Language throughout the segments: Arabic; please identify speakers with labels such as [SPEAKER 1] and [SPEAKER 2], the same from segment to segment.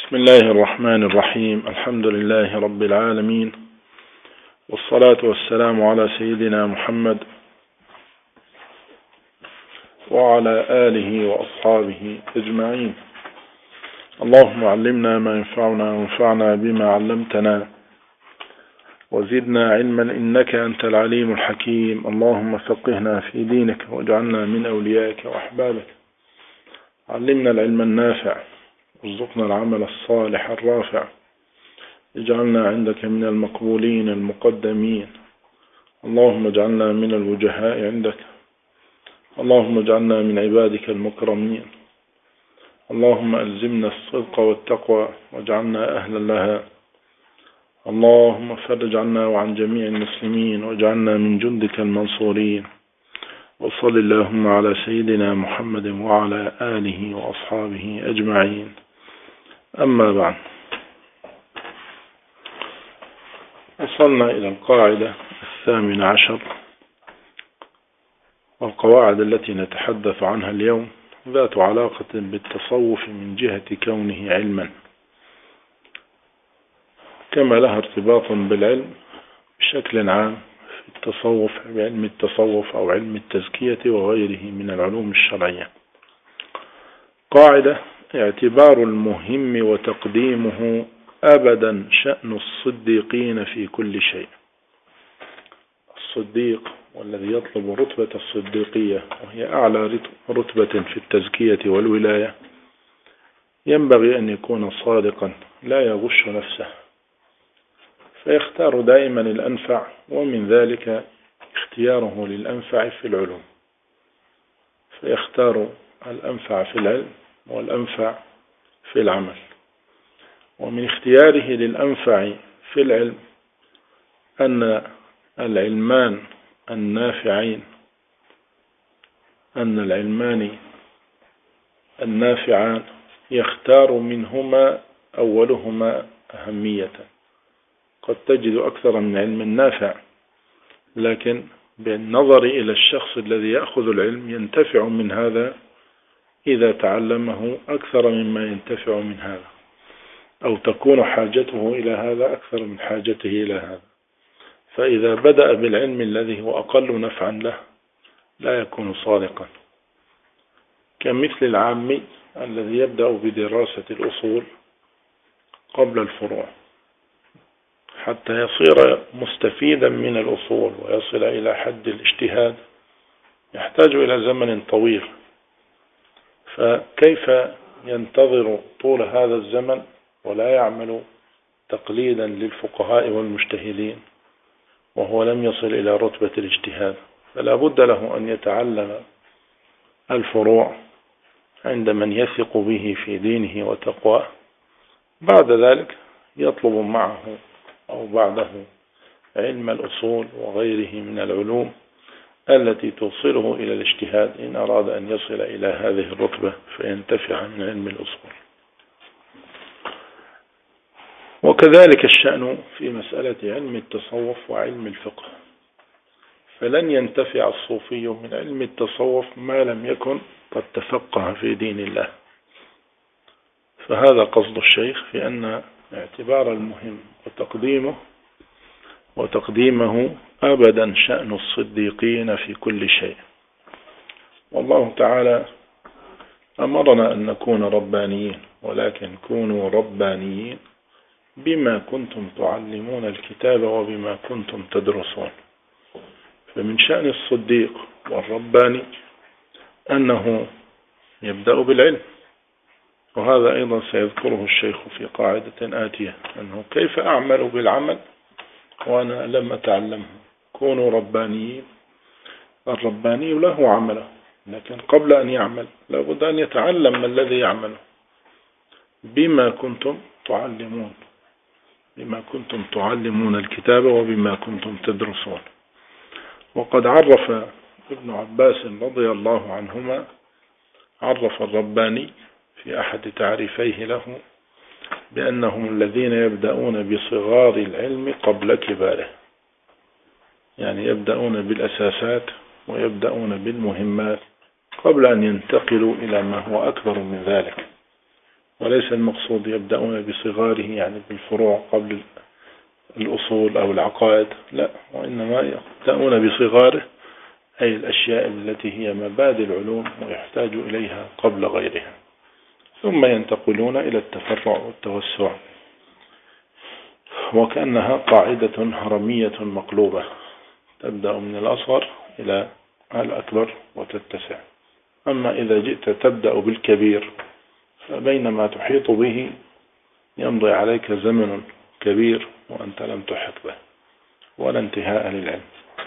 [SPEAKER 1] بسم الله الرحمن الرحيم. الحمد لله رب العالمين، والصلاة والسلام على سيدنا محمد وعلى آله وأصحابه أجمعين. اللهم علمنا ما ينفعنا وانفعنا بما علمتنا وزدنا علما إنك أنت العليم الحكيم. اللهم فقهنا في دينك واجعلنا من أوليائك وأحبابك. علمنا العلم النافع وارزقنا العمل الصالح الرافع. اجعلنا عندك من المقبولين المقدمين. اللهم اجعلنا من الوجهاء عندك. اللهم اجعلنا من عبادك المكرمين. اللهم ألزمنا الصدق والتقوى واجعلنا أهلا لها. اللهم فرج عنا وعن جميع المسلمين واجعلنا من جندك المنصورين. وصل اللهم على سيدنا محمد وعلى آله وأصحابه أجمعين. أما بعد، وصلنا إلى القاعدة 18، والقواعد التي نتحدث عنها اليوم ذات علاقة بالتصوف من جهة كونه علما، كما لها ارتباط بالعلم بشكل عام في التصوف، بعلم التصوف أو علم التزكية وغيره من العلوم الشرعية. قاعدة: اعتبار المهم وتقديمه أبدا شأن الصديقين في كل شيء. الصديق والذي يطلب رتبة الصديقية، وهي أعلى رتبة في التزكية والولاية، ينبغي أن يكون صادقا لا يغش نفسه، فيختار دائما الأنفع، ومن ذلك اختياره للأنفع في العلوم، فيختار الأنفع في العلم والأنفع في العمل. ومن اختياره للأنفع في العلم أن العلمان النافعان يختار منهما أولهما أهمية. قد تجد أكثر من علم نافع، لكن بالنظر إلى الشخص الذي يأخذ العلم ينتفع من هذا إذا تعلمه أكثر مما ينتفع من هذا، أو تكون حاجته إلى هذا أكثر من حاجته إلى هذا. فإذا بدأ بالعلم الذي هو أقل نفعا له لا يكون صادقا، كمثل العامي الذي يبدأ بدراسة الأصول قبل الفروع حتى يصير مستفيدا من الأصول ويصل إلى حد الاجتهاد، يحتاج إلى زمن طويل. فكيف ينتظر طول هذا الزمن ولا يعمل تقليدا للفقهاء والمجتهدين وهو لم يصل إلى رتبة الاجتهاد؟ فلا بد له أن يتعلم الفروع عند من يثق به في دينه وتقواه. بعد ذلك يطلب معه أو بعده علم الأصول وغيره من العلوم التي توصله إلى الاجتهاد إن أراد أن يصل إلى هذه الرتبة فينتفع من علم الأصول. وكذلك الشأن في مسألة علم التصوف وعلم الفقه، فلن ينتفع الصوفي من علم التصوف ما لم يكن قد تفقه في دين الله. فهذا قصد الشيخ في أن اعتبار المهم وتقديمه أبدا شأن الصديقين في كل شيء. والله تعالى أمرنا أن نكون ربانيين، ولكن كونوا ربانيين بما كنتم تعلمون الكتاب وبما كنتم تدرسون. فمن شأن الصديق والرباني أنه يبدأ بالعلم، وهذا أيضا سيذكره الشيخ في قاعدة آتية، أنه كيف أعمل بالعمل وأنا لم أتعلمه. كونوا ربانيين. الرباني له عمله، لكن قبل أن يعمل لابد أن يتعلم ما الذي يعمله. بما كنتم تعلمون الكتاب وبما كنتم تدرسون. وقد عرف ابن عباس رضي الله عنهما، عرف الرباني في أحد تعريفيه له بأنهم الذين يبدأون بصغار العلم قبل كباره، يعني يبدأون بالأساسات ويبدأون بالمهمات قبل أن ينتقلوا إلى ما هو أكبر من ذلك. وليس المقصود يبدأون بصغاره يعني بالفروع قبل الأصول أو العقائد، لا، وإنما يبدأون بصغاره أي الأشياء التي هي مبادئ العلوم ويحتاج إليها قبل غيرها، ثم ينتقلون إلى التفرع والتوسع، وكأنها قاعدة هرمية مقلوبة تبدأ من الأصغر إلى الأكبر وتتسع. أما إذا جئت تبدأ بالكبير فبينما تحيط به يمضي عليك زمن كبير وأنت لم تحط به ولا انتهاء للعلم.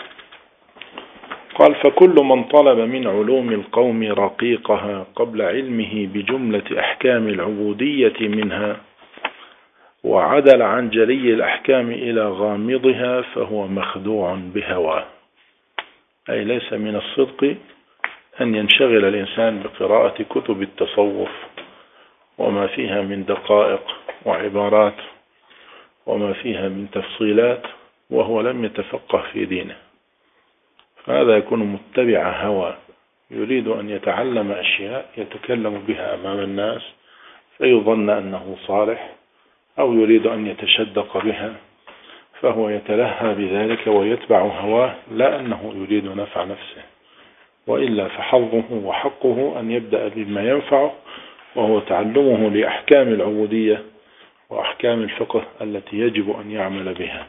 [SPEAKER 1] قال: فكل من طلب من علوم القوم رقيقها قبل علمه بجملة أحكام العبودية منها وعدل عن جلي الأحكام إلى غامضها فهو مخدوع بهواه. أي ليس من الصدق أن ينشغل الإنسان بقراءة كتب التصوف وما فيها من دقائق وعبارات وما فيها من تفصيلات وهو لم يتفقه في دينه، فهذا يكون متبع هوى، يريد أن يتعلم أشياء يتكلم بها أمام الناس فيظن أنه صالح، أو يريد أن يتشدق بها فهو يتلهى بذلك ويتبع هواه، لا أنه يريد نفع نفسه، وإلا فحظه وحقه أن يبدأ بما ينفعه وهو تعلمه لأحكام العبودية وأحكام الفقه التي يجب أن يعمل بها.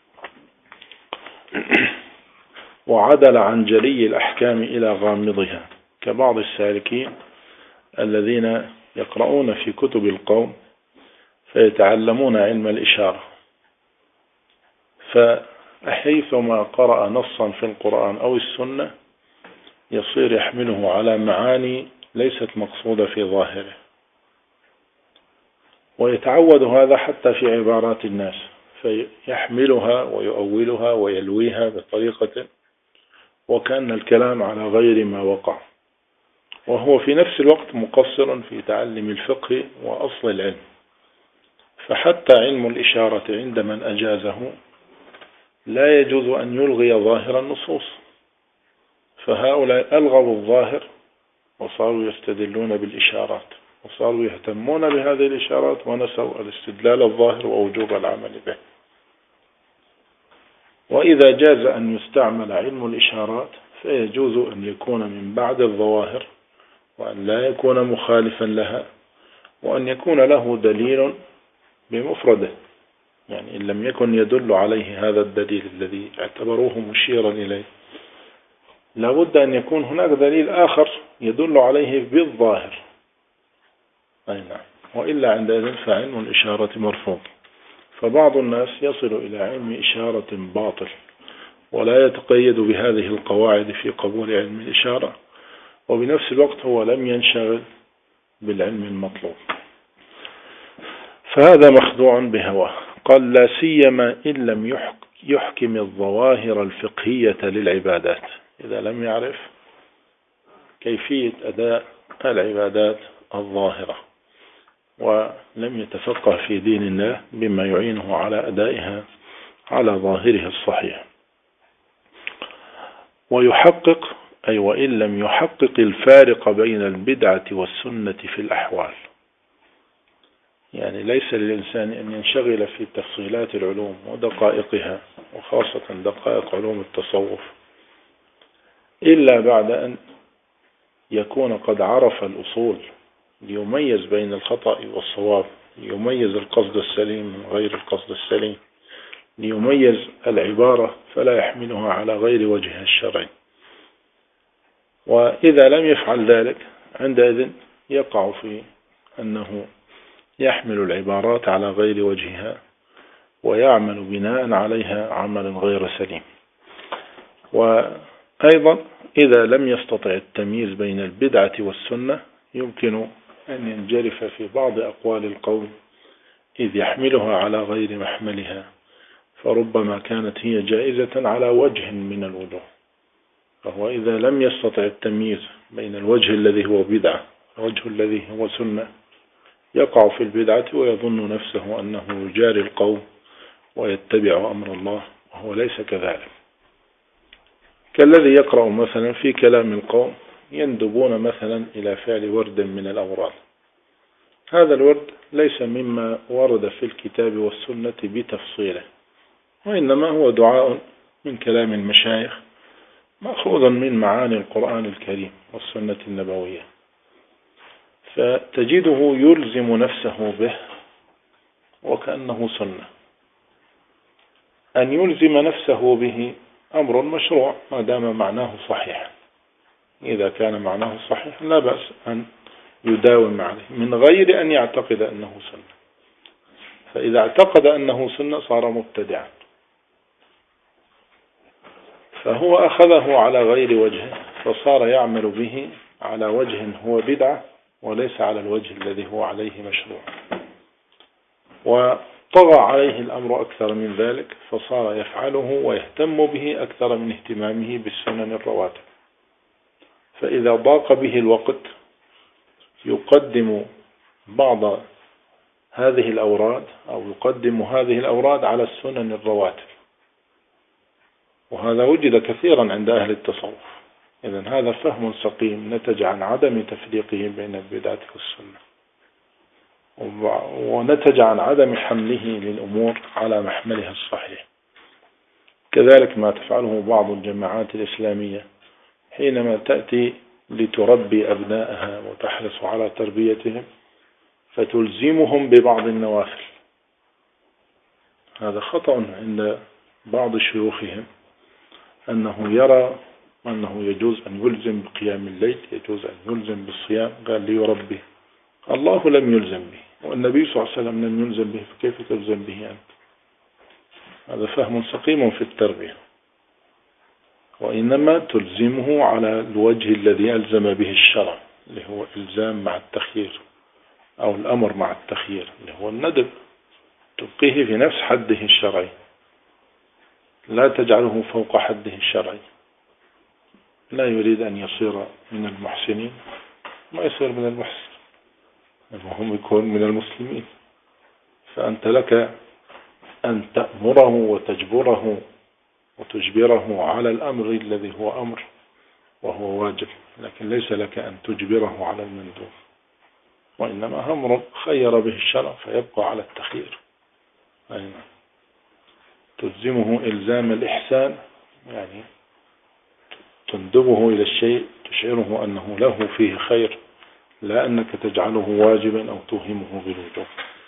[SPEAKER 1] وعدل عن جلي الأحكام إلى غامضها، كبعض السالكين الذين يقرؤون في كتب القوم فيتعلمون علم الإشارة، فحيثما قرأ نصا في القرآن أو السنة يصير يحمله على معاني ليست مقصودة في ظاهره، ويتعود هذا حتى في عبارات الناس فيحملها ويؤولها ويلويها بطريقة وكأن الكلام على غير ما وقع، وهو في نفس الوقت مقصر في تعلم الفقه وأصل العلم. فحتى علم الإشارة عند من أجازه لا يجوز أن يلغي ظاهر النصوص، فهؤلاء ألغوا الظاهر وصاروا يستدلون بالإشارات وصاروا يهتمون بهذه الإشارات ونسوا الاستدلال الظاهر ووجوب العمل به. وإذا جاز أن يستعمل علم الإشارات فيجوز أن يكون من بعد الظواهر وأن لا يكون مخالفا لها وأن يكون له دليل بمفرده، يعني إن لم يكن يدل عليه هذا الدليل الذي اعتبروه مشيرا إليه لابد أن يكون هناك دليل آخر يدل عليه بالظاهر، أي نعم، وإلا عندئذ فعلم الإشارة مرفوض. فبعض الناس يصل إلى علم إشارة باطل ولا يتقيد بهذه القواعد في قبول علم الإشارة، وبنفس الوقت هو لم ينشغل بالعلم المطلوب، فهذا مخدوع بهواه. قال: لا سيما إن لم يحكم الظواهر الفقهية للعبادات، إذا لم يعرف كيفية أداء العبادات الظاهرة ولم يتفقه في دين الله بما يعينه على أدائها على ظاهره الصحيح. ويحقق، أي وإن لم يحقق الفارق بين البدعة والسنة في الأحوال، يعني ليس للإنسان أن ينشغل في تفصيلات العلوم ودقائقها وخاصة دقائق علوم التصوف إلا بعد أن يكون قد عرف الأصول ليميز بين الخطأ والصواب، ليميز القصد السليم من غير القصد السليم، ليميز العبارة فلا يحملها على غير وجهها الشرعي. وإذا لم يفعل ذلك عندئذ يقع في أنه يحمل العبارات على غير وجهها ويعمل بناء عليها عملا غير سليم. وأيضا إذا لم يستطع التمييز بين البدعة والسنة يمكن أن ينجرف في بعض أقوال القوم إذ يحملها على غير محملها، فربما كانت هي جائزة على وجه من الوجوه، فهو إذا لم يستطع التمييز بين الوجه الذي هو بدعة والوجه الذي هو سنة يقع في البدعة ويظن نفسه أنه يجاري القوم ويتبع أمر الله، وهو ليس كذلك. كالذي يقرأ مثلا في كلام القوم يندبون مثلا إلى فعل ورد من الأوراد، هذا الورد ليس مما ورد في الكتاب والسنة بتفصيله، وإنما هو دعاء من كلام المشايخ مأخوذ من معاني القرآن الكريم والسنة النبوية، فتجده يلزم نفسه به وكأنه سنة. أن يلزم نفسه به أمر مشروع ما دام معناه صحيح. إذا كان معناه صحيح لا بأس أن يداوم عليه من غير أن يعتقد أنه سنة. فإذا اعتقد أنه سنة صار مبتدعا، فهو أخذه على غير وجهه فصار يعمل به على وجه هو بدعة وليس على الوجه الذي هو عليه مشروع، وطغى عليه الأمر أكثر من ذلك فصار يفعله ويهتم به أكثر من اهتمامه بالسنن الرواتب. فإذا ضاق به الوقت يقدم بعض هذه الأوراد أو يقدم هذه الأوراد على السنن الرواتب، وهذا وجد كثيرا عند أهل التصوف. إذن هذا فهم سقيم نتج عن عدم تفريقه بين البدعة والسنة، ونتج عن عدم حمله للأمور على محملها الصحيح. كذلك ما تفعله بعض الجماعات الإسلامية حينما تأتي لتربي أبنائها وتحرص على تربيتهم فتلزمهم ببعض النوافل. هذا خطأ عند بعض شيوخهم، أنه يرى أنه يجوز أن يلزم بقيام الليل، يجوز أن يلزم بالصيام، قال ليربي. الله لم يلزم به والنبي صلى الله عليه وسلم لم يلزم به، فكيف تلزم به أنت؟ هذا فهم سقيم في التربية، وإنما تلزمه على الوجه الذي ألزم به الشرع، اللي هو إلزام مع التخيير أو الأمر مع التخيير، اللي هو الندب، تبقيه في نفس حده الشرعي، لا تجعله فوق حده الشرعي. لا يريد أن يصير من المحسنين ما يصير من المحسن، المهم يكون من المسلمين. فأنت لك أن تأمره وتجبره وتجبره على الأمر الذي هو أمر وهو واجب، لكن ليس لك أن تجبره على المندوب، وإنما أمر خير به الشرع فيبقى على التخيير. أين تلزمه إلزام الإحسان، يعني تندبه إلى الشيء تشعره أنه له فيه خير، لا أنك تجعله واجبا أو توهمه بالوجوب.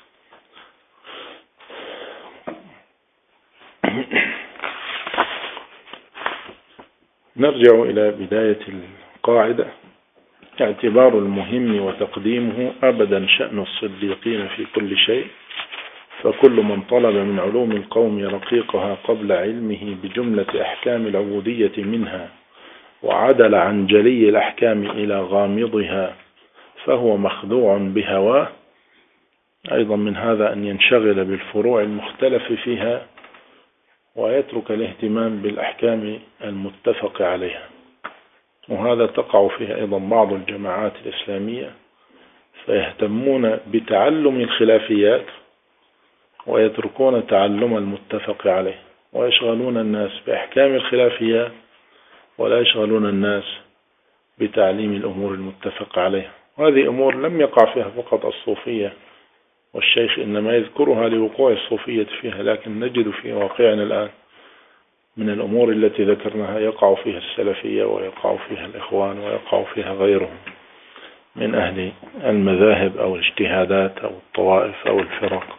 [SPEAKER 1] نرجع إلى بداية القاعدة. اعتبار المهم وتقديمه أبدا شأن الصديقين في كل شيء، فكل من طلب من علوم القوم رقيقها قبل علمه بجملة أحكام العبودية منها وعدل عن جلي الأحكام إلى غامضها فهو مخدوع بهواه. أيضا من هذا أن ينشغل بالفروع المختلف فيها ويترك الاهتمام بالأحكام المتفق عليها، وهذا تقع فيه أيضا بعض الجماعات الإسلامية، فيهتمون بتعلم الخلافيات ويتركون تعلم المتفق عليه، ويشغلون الناس بأحكام الخلافيات ولا يشغلون الناس بتعليم الأمور المتفق عليها. وهذه أمور لم يقع فيها فقط الصوفية، والشيخ إنما يذكرها لوقوع الصوفية فيها، لكن نجد في واقعنا الآن من الأمور التي ذكرناها يقع فيها السلفية ويقع فيها الإخوان ويقع فيها غيرهم من أهل المذاهب أو الاجتهادات أو الطوائف أو الفرق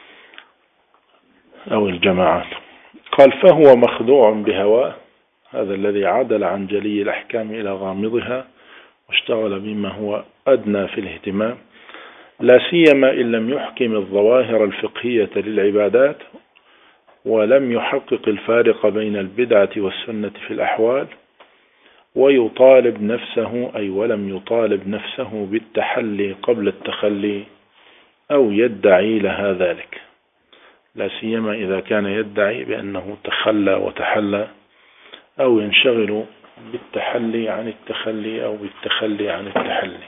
[SPEAKER 1] أو الجماعات. قال فهو مخدوع بهواه، هذا الذي عدل عن جلي الأحكام إلى غامضها واشتغل بما هو أدنى في الاهتمام، لا سيما إن لم يحكم الظواهر الفقهية للعبادات ولم يحقق الفارق بين البدعة والسنة في الأحوال، ويطالب نفسه أي ولم يطالب نفسه بالتحلي قبل التخلي أو يدعي لها ذلك، لا سيما إذا كان يدعي بأنه تخلى وتحلى، أو ينشغل بالتحلي عن التخلي أو بالتخلي عن التحلي.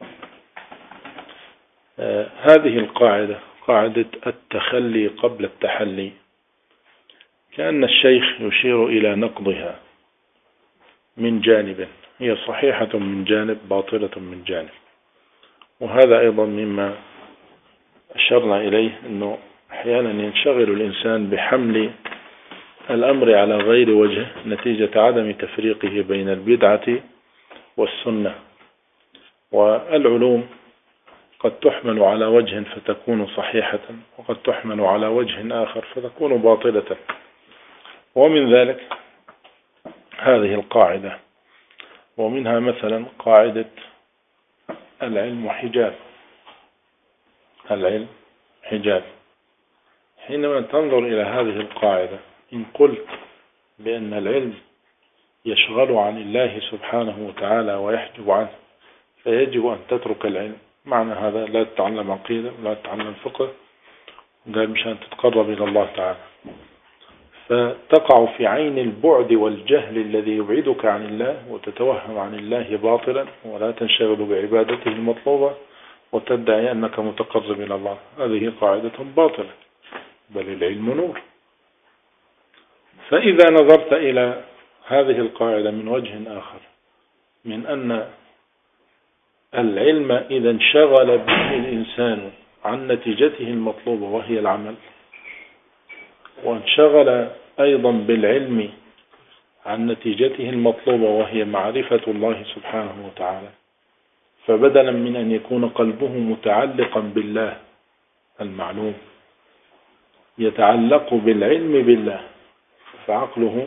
[SPEAKER 1] هذه القاعدة، قاعدة التخلي قبل التحلي، كأن الشيخ يشير إلى نقضها من جانب، هي صحيحة من جانب باطلة من جانب. وهذا أيضا مما أشرنا إليه أنه أحيانا ينشغل الإنسان بحمل الأمر على غير وجه نتيجة عدم تفريقه بين البدعة والسنة. والعلوم قد تحمل على وجه فتكون صحيحة، وقد تحمل على وجه آخر فتكون باطلة. ومن ذلك هذه القاعدة، ومنها مثلا قاعدة العلم حجاب. العلم حجاب. حينما تنظر إلى هذه القاعدة، إن قلت بأن العلم يشغل عن الله سبحانه وتعالى ويحجب عنه، فيجب أن تترك العلم. معنى هذا لا تتعلم عقيدة ولا تتعلم فقه، قال مشان تتقرب إلى الله تعالى، فتقع في عين البعد والجهل الذي يبعدك عن الله، وتتوهم عن الله باطلا، ولا تنشغل بعبادته المطلوبة، وتدعي أنك متقرب إلى الله. هذه قاعدة باطلة، بل العلم نور. فإذا نظرت إلى هذه القاعدة من وجه آخر، من أن العلم إذا انشغل به الإنسان عن نتيجته المطلوبة وهي العمل، وانشغل أيضا بالعلم عن نتيجته المطلوبة وهي معرفة الله سبحانه وتعالى، فبدلا من أن يكون قلبه متعلقا بالله المعلوم يتعلق بالعلم بالله، فعقله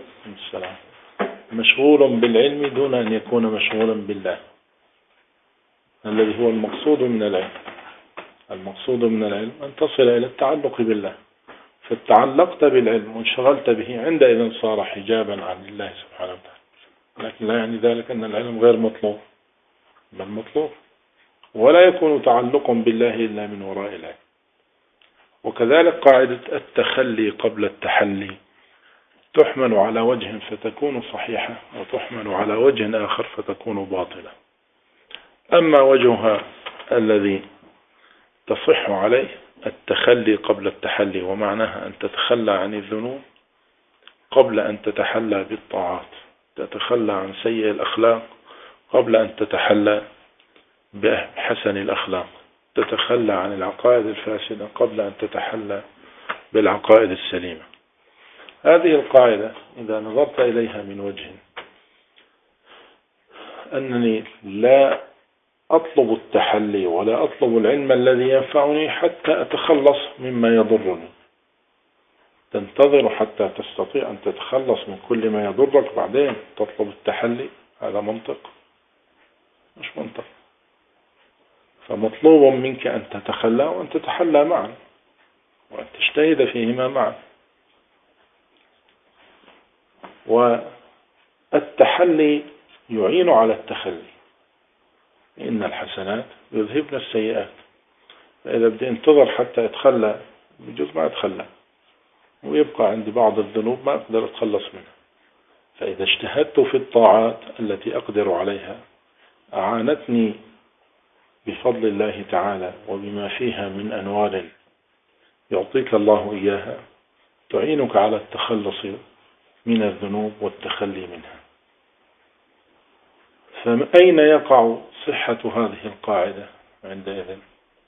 [SPEAKER 1] مشغول بالعلم دون أن يكون مشغولا بالله الذي هو المقصود من العلم. المقصود من العلم أن تصل إلى التعلق بالله، فتعلقت بالعلم وانشغلت به، عندئذ صار حجابا عن الله سبحانه وتعالى. لكن لا يعني ذلك أن العلم غير مطلوب، بل مطلوب، ولا يكون تعلق بالله إلا من وراء العلم. وكذلك قاعدة التخلي قبل التحلي تحمل على وجه فتكون صحيحة، وتحمل على وجه آخر فتكون باطلة. أما وجهها الذي تصح عليه التخلي قبل التحلي، ومعناها أن تتخلى عن الذنوب قبل أن تتحلى بالطاعات، تتخلى عن سيء الأخلاق قبل أن تتحلى بحسن الأخلاق، تتخلى عن العقائد الفاسدة قبل أن تتحلى بالعقائد السليمة. هذه القاعدة إذا نظرت إليها من وجه أنني لا أطلب التحلي ولا أطلب العلم الذي ينفعني حتى أتخلص مما يضرني، تنتظر حتى تستطيع أن تتخلص من كل ما يضرك بعدين تطلب التحلي، هذا منطق؟ مش منطق. فمطلوب منك أن تتخلى وأن تتحلى معا، وأن تجتهد فيهما معا. والتحلي يعين على التخلي، إن الحسنات يذهبن السيئات. فإذا بدي انتظر حتى أتخلى بجوز ما أتخلى، ويبقى عندي بعض الذنوب ما أقدر أتخلص منها. فإذا اجتهدت في الطاعات التي أقدر عليها أعانتني بفضل الله تعالى وبما فيها من أنوار يعطيك الله إياها، تعينك على التخلص من الذنوب والتخلي منها. فأين يقع صحة هذه القاعدة عندئذ؟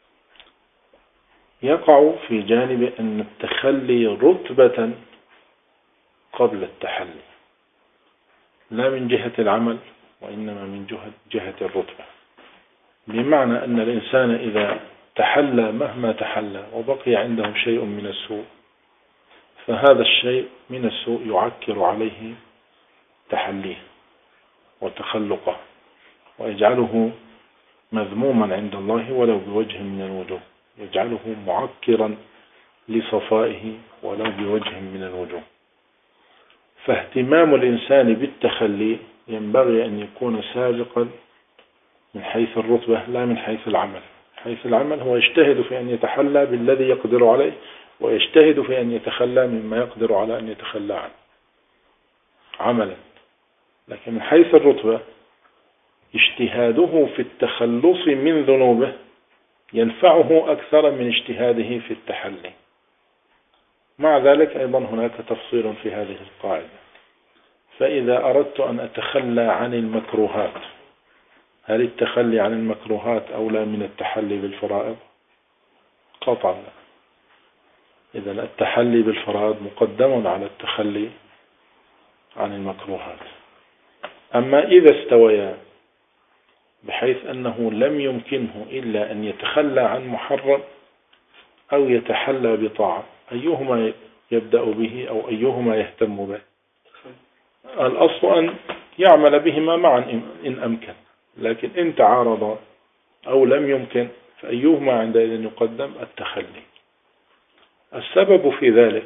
[SPEAKER 1] يقع في جانب أن التخلي رتبة قبل التحلي، لا من جهة العمل وإنما من جهة الرتبة. بمعنى أن الإنسان إذا تحلى مهما تحلى وبقي عنده شيء من السوء، فهذا الشيء من السوء يعكر عليه تحليه وتخلقه، ويجعله مذموما عند الله ولو بوجه من الوجوه، يجعله معكرا لصفائه ولو بوجه من الوجوه. فاهتمام الإنسان بالتخلي ينبغي أن يكون سابقا من حيث الرتبة لا من حيث العمل. حيث العمل هو يجتهد في أن يتحلى بالذي يقدر عليه، ويجتهد في أن يتخلى مما يقدر على أن يتخلى عنه عملا. لكن من حيث الرتبة اجتهاده في التخلص من ذنوبه ينفعه أكثر من اجتهاده في التحلي. مع ذلك أيضا هناك تفصيل في هذه القاعدة. فإذا أردت أن أتخلى عن المكروهات، هل التخلي عن المكروهات أولى من التحلي بالفرائض؟ قطعا. إذا التحلي بالفرائض مقدم على التخلي عن المكروهات. أما إذا استويا بحيث أنه لم يمكنه إلا أن يتخلى عن محرم أو يتحلى بطاعة، أيهما يبدأ به أو أيهما يهتم به؟ الأصل أن يعمل بهما معا إن أمكن، لكن إن تعارض أو لم يمكن فأيهما عندئذ يقدم؟ التخلي. السبب في ذلك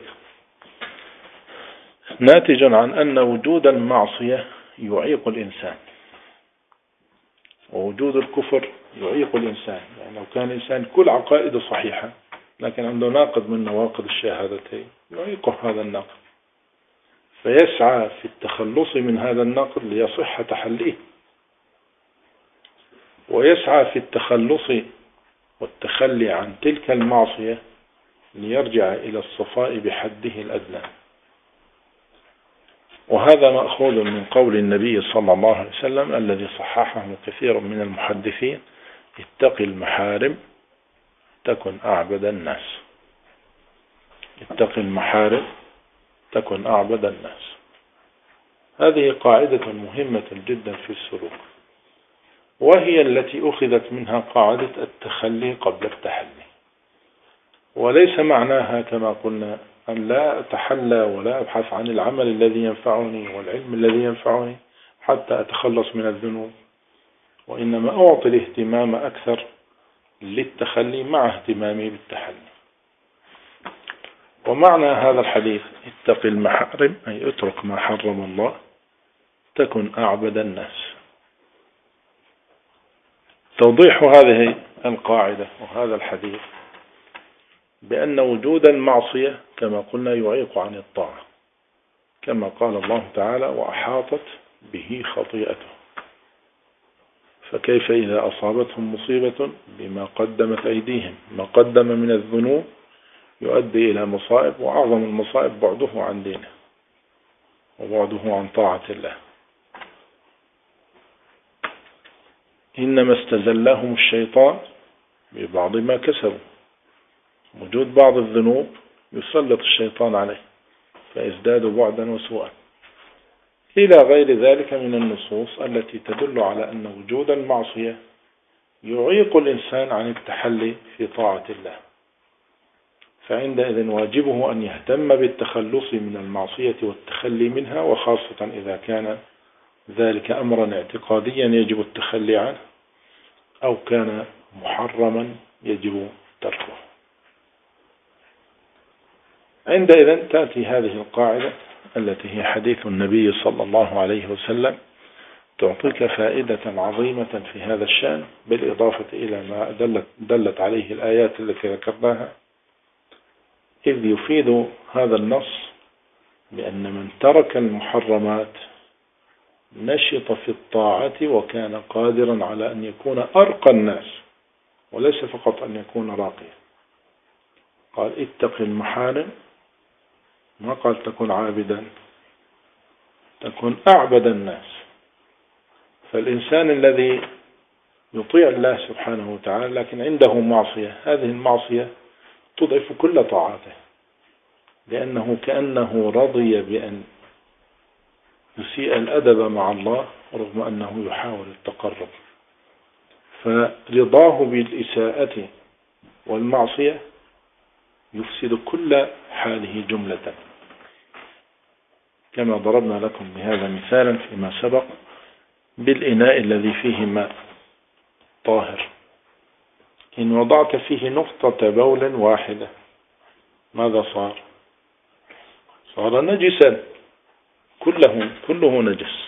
[SPEAKER 1] ناتج عن أن وجود المعصية يعيق الإنسان، ووجود الكفر يعيق الإنسان. يعني لو كان الإنسان كل عقائده صحيحة لكن عنده ناقض من نواقض الشهادتين يعيقه هذا الناقض، فيسعى في التخلص من هذا الناقض ليصح تحليه، ويسعى في التخلص والتخلي عن تلك المعصية ليرجع إلى الصفاء بحده الأدنى. وهذا مأخوذ من قول النبي صلى الله عليه وسلم الذي صححه كثير من المحدثين: اتق المحارم تكن أعبد الناس. اتق المحارم تكن أعبد الناس. هذه قاعدة مهمة جدا في السلوك، وهي التي أخذت منها قاعدة التخلي قبل التحلي. وليس معناها كما قلنا أن لا أتحلى ولا أبحث عن العمل الذي ينفعني والعلم الذي ينفعني حتى أتخلص من الذنوب، وإنما أعطي الاهتمام أكثر للتخلي مع اهتمامي بالتحلي. ومعنى هذا الحديث اتق المحارم أي اترك ما حرم الله تكن أعبد الناس. توضيح هذه القاعدة وهذا الحديث بأن وجود المعصية كما قلنا يعيق عن الطاعة، كما قال الله تعالى: وأحاطت به خطيئته. فكيف إذا أصابتهم مصيبة بما قدمت أيديهم؟ ما قدم من الذنوب يؤدي إلى مصائب، وأعظم المصائب بعده عن دينه وبعده عن طاعة الله. إنما استزلهم الشيطان ببعض ما كسبوا. وجود بعض الذنوب يسلط الشيطان عليه فيزداد بعدا وسوءا، إلى غير ذلك من النصوص التي تدل على أن وجود المعصية يعيق الإنسان عن التحلي في طاعة الله. فعندئذ واجبه أن يهتم بالتخلص من المعصية والتخلي منها، وخاصة إذا كان ذلك أمرا اعتقاديا يجب التخلي عنه أو كان محرما يجب تركه. عندئذ تأتي هذه القاعدة التي هي حديث النبي صلى الله عليه وسلم تعطيك فائدة عظيمة في هذا الشأن، بالإضافة إلى ما دلت عليه الآيات التي ذكرناها، إذ يفيد هذا النص بأن من ترك المحرمات نشط في الطاعة وكان قادرا على أن يكون أرقى الناس، وليس فقط أن يكون راقيا. قال اتق المحارم، ما قال تكن عابدا، تكن أعبد الناس. فالإنسان الذي يطيع الله سبحانه وتعالى لكن عنده معصية، هذه المعصية تضعف كل طاعاته، لأنه كأنه رضي بأن يسيء الأدب مع الله رغم أنه يحاول التقرب. فرضاه بالإساءة والمعصية يفسد كل حاله جملة، كما ضربنا لكم بهذا مثالا فيما سبق بالإناء الذي فيه ماء طاهر، إن وضعت فيه نقطة بول واحدة ماذا صار؟ صار نجسا، كله نجس.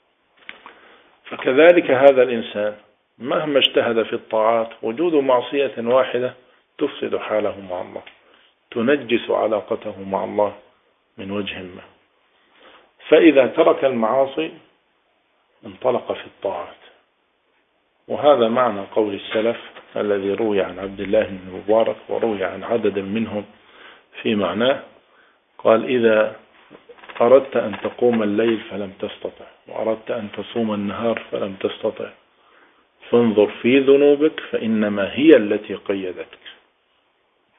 [SPEAKER 1] فكذلك هذا الإنسان مهما اجتهد في الطاعات وجود معصية واحدة تفسد حاله مع الله، تنجس علاقته مع الله من وجه ما. فإذا ترك المعاصي انطلق في الطاعات. وهذا معنى قول السلف الذي روي عن عبد الله بن المبارك وروي عن عدد منهم في معناه، قال إذا أردت أن تقوم الليل فلم تستطع، وأردت أن تصوم النهار فلم تستطع، فانظر في ذنوبك فإنما هي التي قيدتك.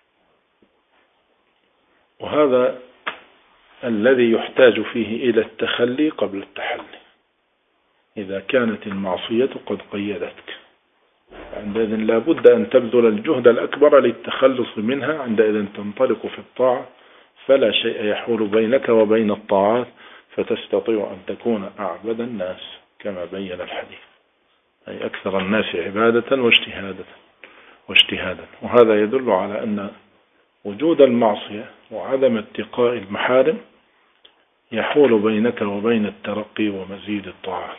[SPEAKER 1] وهذا الذي يحتاج فيه إلى التخلي قبل التحلي. إذا كانت المعصية قد قيدتك عندئذ لا بد أن تبذل الجهد الأكبر للتخلص منها، عندئذ تنطلق في الطاعة، فلا شيء يحول بينك وبين الطاعات، فتستطيع أن تكون أعبد الناس كما بين الحديث، أي أكثر الناس عبادة واجتهادا. وهذا يدل على أن وجود المعصية وعدم اتقاء المحارم يحول بينك وبين الترقي ومزيد الطاعات.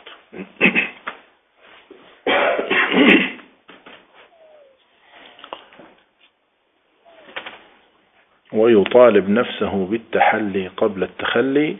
[SPEAKER 1] ويطالب نفسه بالتحلي قبل التخلي،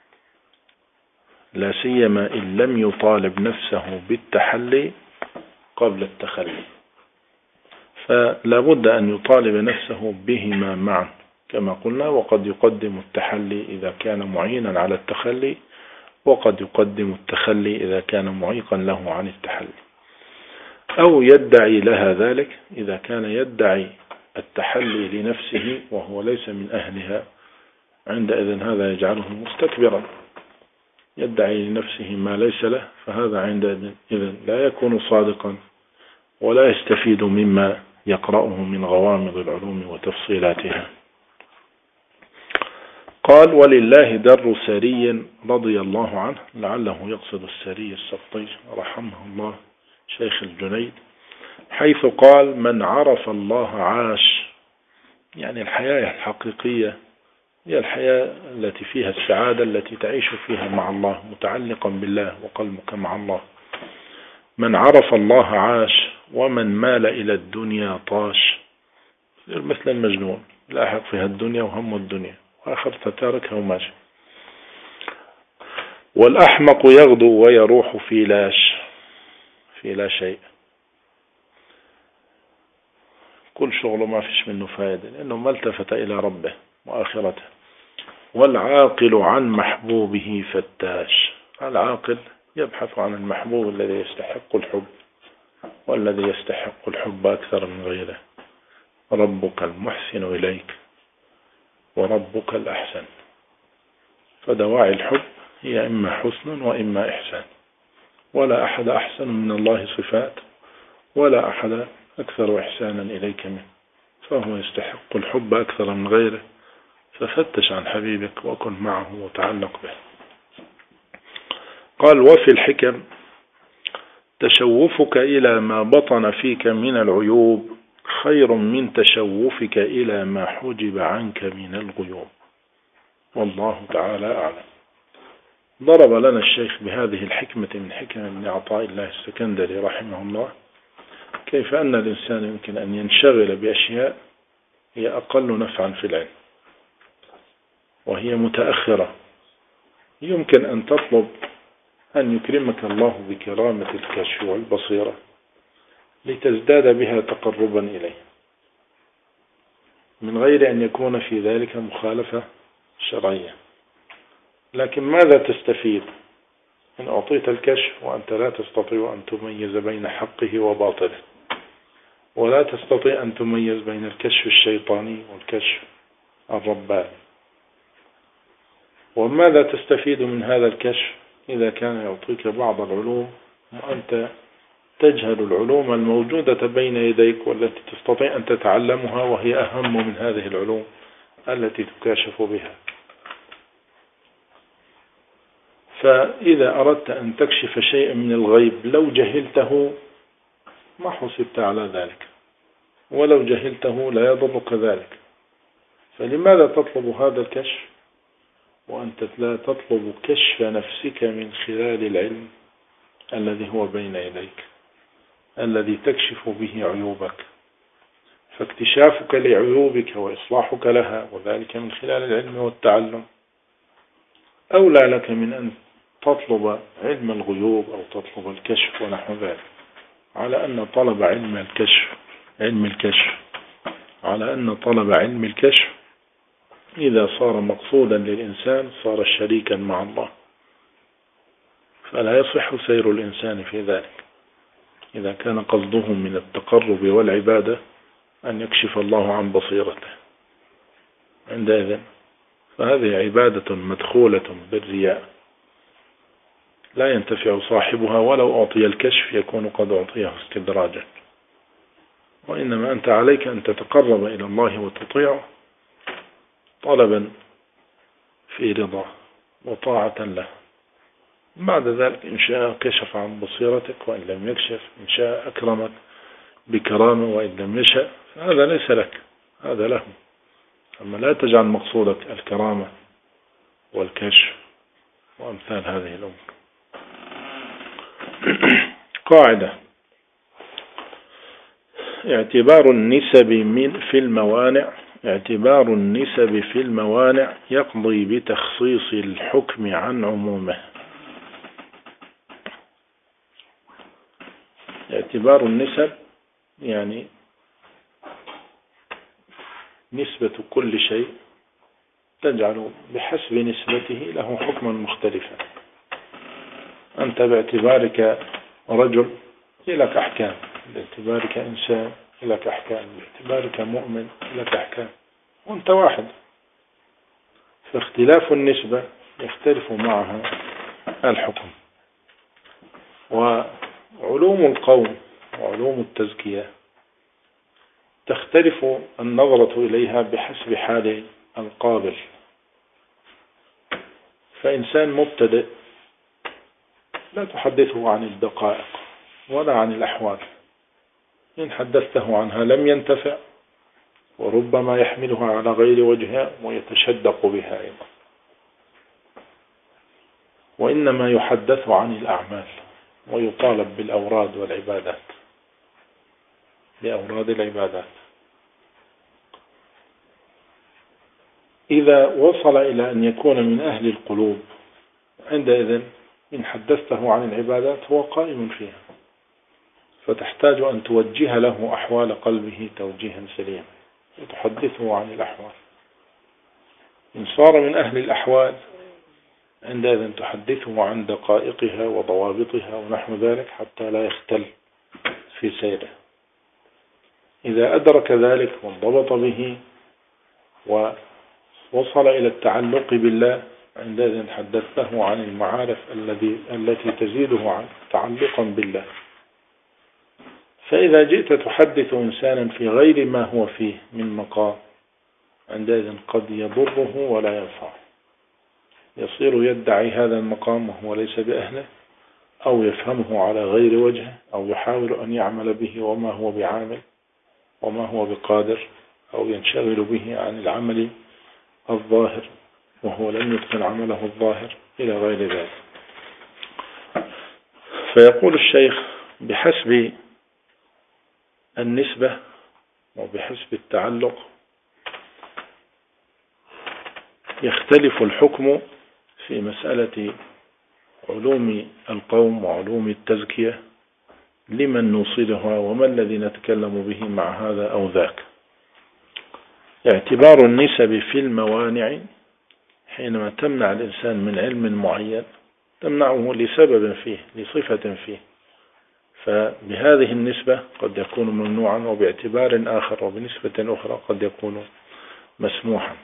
[SPEAKER 1] لا سيما إن لم يطالب نفسه بالتحلي قبل التخلي، فلا بد أن يطالب نفسه بهما معا كما قلنا. وقد يقدم التحلي إذا كان معينا على التخلي، وقد يقدم التخلي إذا كان معيقا له عن التحلي، أو يدعي لها ذلك. إذا كان يدعي التحلي لنفسه وهو ليس من أهلها، عندئذ هذا يجعله مستكبرا، يدعي لنفسه ما ليس له، فهذا عندئذ لا يكون صادقا ولا يستفيد مما يقرأه من غوامض العلوم وتفصيلاتها. قال: ولله در سري رضي الله عنه، لعله يقصد السري السقطي رحمه الله شيخ الجنيد، حيث قال: من عرف الله عاش. يعني الحياة الحقيقية هي الحياة التي فيها السعادة، التي تعيش فيها مع الله متعلقا بالله وقلبك مع الله. من عرف الله عاش، ومن مال إلى الدنيا طاش. مثل المجنون لاحق فيها الدنيا وهم الدنيا، وآخر تتاركها وماشي. والأحمق يغدو ويروح في لا شيء، كل شغله ما فيش منه فائدة، لأنه ما التفت إلى ربه وآخرته. والعاقل عن محبوبه فتاش. العاقل يبحث عن المحبوب الذي يستحق الحب، والذي يستحق الحب أكثر من غيره. ربك المحسن إليك وربك الأحسن. فدواعي الحب هي إما حسن وإما إحسان، ولا أحد أحسن من الله صفات، ولا أحد أكثر إحسانا إليك منه، فهو يستحق الحب أكثر من غيره. ففتش عن حبيبك وكن معه وتعلق به. قال: وفي الحكم: تشوفك إلى ما بطن فيك من العيوب خير من تشوفك إلى ما حجب عنك من الغيوب، والله تعالى أعلم. ضرب لنا الشيخ بهذه الحكمة من حكم ابن عطاء الله السكندري رحمه الله كيف أن الإنسان يمكن أن ينشغل بأشياء هي أقل نفعا في العلم وهي متأخرة. يمكن أن تطلب أن يكرمك الله بكرامة الكشف والبصيرة لتزداد بها تقربا إليه، من غير أن يكون في ذلك مخالفة شرعية. لكن ماذا تستفيد إن أعطيت الكشف وأنت لا تستطيع أن تميز بين حقه وباطله، ولا تستطيع أن تميز بين الكشف الشيطاني والكشف الرباني؟ وماذا تستفيد من هذا الكشف إذا كان يعطيك بعض العلوم وأنت تجهل العلوم الموجودة بين يديك والتي تستطيع أن تتعلمها، وهي أهم من هذه العلوم التي تكاشف بها؟ فإذا أردت أن تكشف شيئا من الغيب لو جهلته ما حسبت على ذلك، ولو جهلته لا يضرك ذلك. فلماذا تطلب هذا الكشف وأنت لا تطلب كشف نفسك من خلال العلم الذي هو بين يديك، الذي تكشف به عيوبك؟ فاكتشافك لعيوبك وإصلاحك لها، وذلك من خلال العلم والتعلم، أولى لك من أن تطلب علم الغيوب أو تطلب الكشف ونحو ذلك. على أن طلب علم الكشف إذا صار مقصودا للإنسان صار شريكا مع الله، فلا يصح سير الإنسان في ذلك. إذا كان قصده من التقرب والعبادة أن يكشف الله عن بصيرته، عندئذ فهذه عبادة مدخولة بالرياء لا ينتفع صاحبها، ولو أعطي الكشف يكون قد أعطيه استدراجا. وإنما أنت عليك أن تتقرب إلى الله وتطيعه طلبا في رضاه وطاعة له. بعد ذلك إن شاء كشف عن بصيرتك، وإن لم يكشف إن شاء أكرمك بكرامة، وإن لم يشاء فهذا ليس لك، هذا له. أما لا تجعل مقصودك الكرامة والكشف وأمثال هذه الأمور. قاعدة: اعتبار النسب في الموانع يقضي بتخصيص الحكم عن عمومه. اعتبار النسب يعني نسبة كل شيء تجعل بحسب نسبته له حكما مختلفا. أنت باعتبارك رجل لك أحكام، باعتبارك إنسان لك أحكام، باعتبارك مؤمن لك أحكام، وأنت واحد. فاختلاف النسبة يختلف معها الحكم. وعلوم القوم وعلوم التزكية تختلف النظرة إليها بحسب حال القابل. فإنسان مبتدئ لا تحدثه عن الدقائق ولا عن الأحوال، إن حدثته عنها لم ينتفع، وربما يحملها على غير وجهها ويتشدق بها أيضا. وإنما يحدث عن الأعمال ويطالب بالأوراد والعبادات، بأوراد العبادات. إذا وصل إلى أن يكون من أهل القلوب عندئذ إن حدثته عن العبادات هو قائم فيها، فتحتاج أن توجه له أحوال قلبه توجيها سليما وتحدثه عن الأحوال. إن صار من أهل الأحوال عندئذ تحدثه عن دقائقها وضوابطها ونحو ذلك حتى لا يختل في سيره. إذا أدرك ذلك وانضبط به ووصل إلى التعلق بالله عندئذ حدثته عن المعارف التي تزيده تعلقا بالله. فإذا جئت تحدث إنسانا في غير ما هو فيه من مقام عندئذ قد يضره ولا ينفعه، يصير يدعي هذا المقام وهو ليس بأهله، أو يفهمه على غير وجهه، أو يحاول أن يعمل به وما هو بعامل وما هو بقادر، أو ينشغل به عن العمل الظاهر وهو لم يتقن عمله الظاهر إلى غير ذلك. فيقول الشيخ: بحسب النسبة وبحسب التعلق يختلف الحكم في مسألة علوم القوم وعلوم التزكية لمن نوصلها وما الذي نتكلم به مع هذا أو ذاك. اعتبار النسب في الموانع حينما تمنع الإنسان من علم معين تمنعه لسبب فيه، لصفة فيه، فبهذه النسبة قد يكون ممنوعا، وباعتبار آخر وبنسبة أخرى قد يكون مسموحا.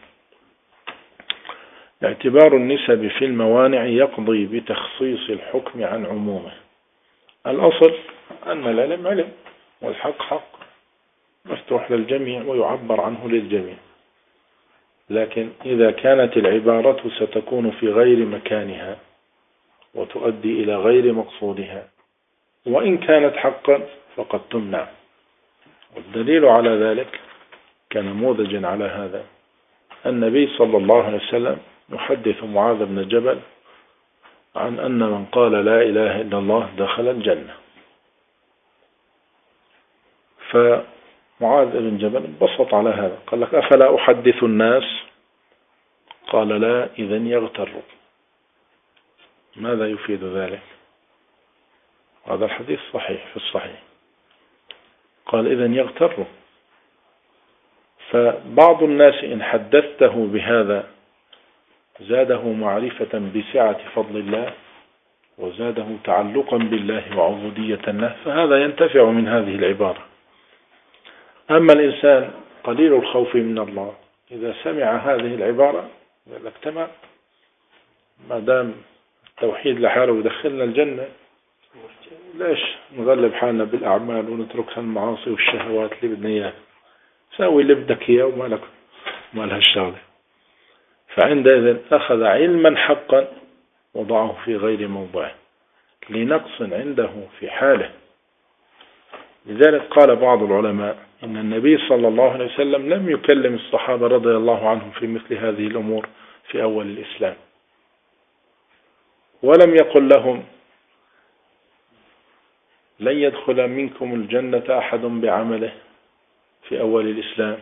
[SPEAKER 1] اعتبار النسب في الموانع يقضي بتخصيص الحكم عن عمومه. الأصل أن العلم علم والحق حق مفتوح للجميع ويعبر عنه للجميع، لكن إذا كانت العبارة ستكون في غير مكانها وتؤدي إلى غير مقصودها وإن كانت حقا فقد تمنع. والدليل على ذلك كنموذج على هذا النبي صلى الله عليه وسلم يحدث معاذ بن جبل عن أن من قال لا إله إلا الله دخل الجنة. فمعاذ بن جبل بسط على هذا، قال لك: أفلا أحدث الناس؟ قال: لا، إذن يغتروا. ماذا يفيد ذلك؟ هذا الحديث صحيح في الصحيح. قال: إذن يغتروا. فبعض الناس إن حدثته بهذا زاده معرفة بسعة فضل الله وزاده تعلقا بالله وعبودية له، فهذا ينتفع من هذه العبارة. أما الإنسان قليل الخوف من الله إذا سمع هذه العبارة يقول لك تمام، ما دام التوحيد لحاله يدخلنا الجنة، ليش نغلب حالنا بالأعمال ونترك المعاصي والشهوات اللي بدنا إياها؟ سوي اللي بدك إياه وما لك ما لها الشغلة. فعندئذ أخذ علما حقا وضعه في غير موضعه لنقص عنده في حاله. لذلك قال بعض العلماء إن النبي صلى الله عليه وسلم لم يكلم الصحابة رضي الله عنهم في مثل هذه الأمور في أول الإسلام، ولم يقل لهم لن يدخل منكم الجنة أحد بعمله في أول الإسلام،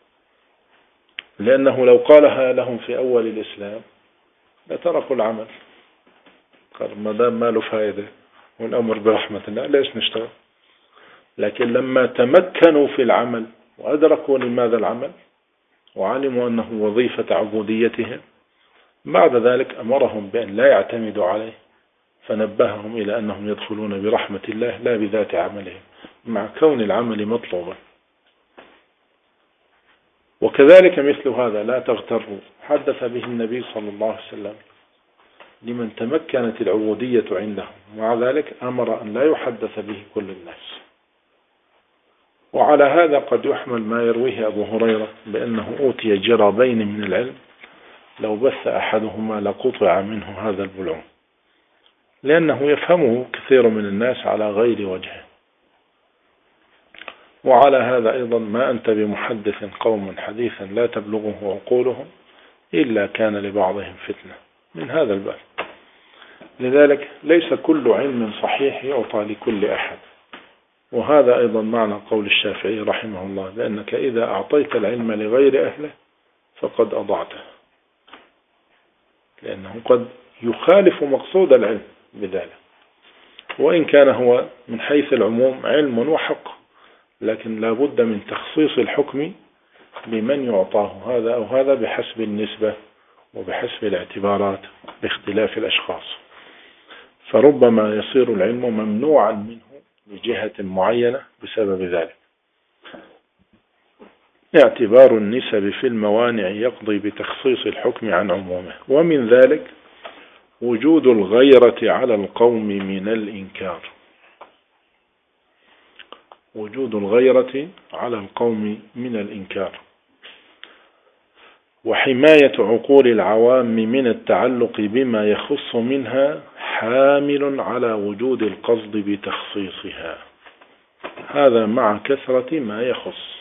[SPEAKER 1] لأنه لو قالها لهم في أول الإسلام لتركوا العمل، قال ما دام ما له فائدة والأمر برحمة الله ليش نشتغل. لكن لما تمكنوا في العمل وأدركوا لماذا العمل وعلموا أنه وظيفة عبوديتهم، بعد ذلك أمرهم بأن لا يعتمدوا عليه، فنبههم إلى أنهم يدخلون برحمة الله لا بذات عملهم، مع كون العمل مطلوبا. وكذلك مثل هذا لا تغتروا حدث به النبي صلى الله عليه وسلم لمن تمكنت العبودية عنده، ومع ذلك أمر أن لا يحدث به كل الناس. وعلى هذا قد يحمل ما يرويه أبو هريرة بأنه أوتي جرابين من العلم لو بث أحدهما لقطع منه هذا البلعوم، لأنه يفهمه كثير من الناس على غير وجهه. وعلى هذا أيضا ما أنت بمحدث قوم حديثا لا تبلغه عقولهم إلا كان لبعضهم فتنة من هذا الباب. لذلك ليس كل علم صحيح يعطى لكل أحد، وهذا أيضا معنى قول الشافعي رحمه الله بأنك إذا أعطيت العلم لغير أهله فقد أضعته، لأنه قد يخالف مقصود العلم بذلك، وإن كان هو من حيث العموم علم وحق، لكن لا بد من تخصيص الحكم بمن يعطاه هذا أو هذا بحسب النسبة وبحسب الاعتبارات باختلاف الأشخاص. فربما يصير العلم ممنوعا منه لجهة معينة بسبب ذلك. اعتبار النسب في الموانع يقضي بتخصيص الحكم عن عمومه. ومن ذلك وجود الغيرة على القوم من الإنكار، وجود الغيرة على القوم من الإنكار، وحماية عقول العوام من التعلق بما يخص منها حامل على وجود القصد بتخصيصها، هذا مع كثرة ما يخص.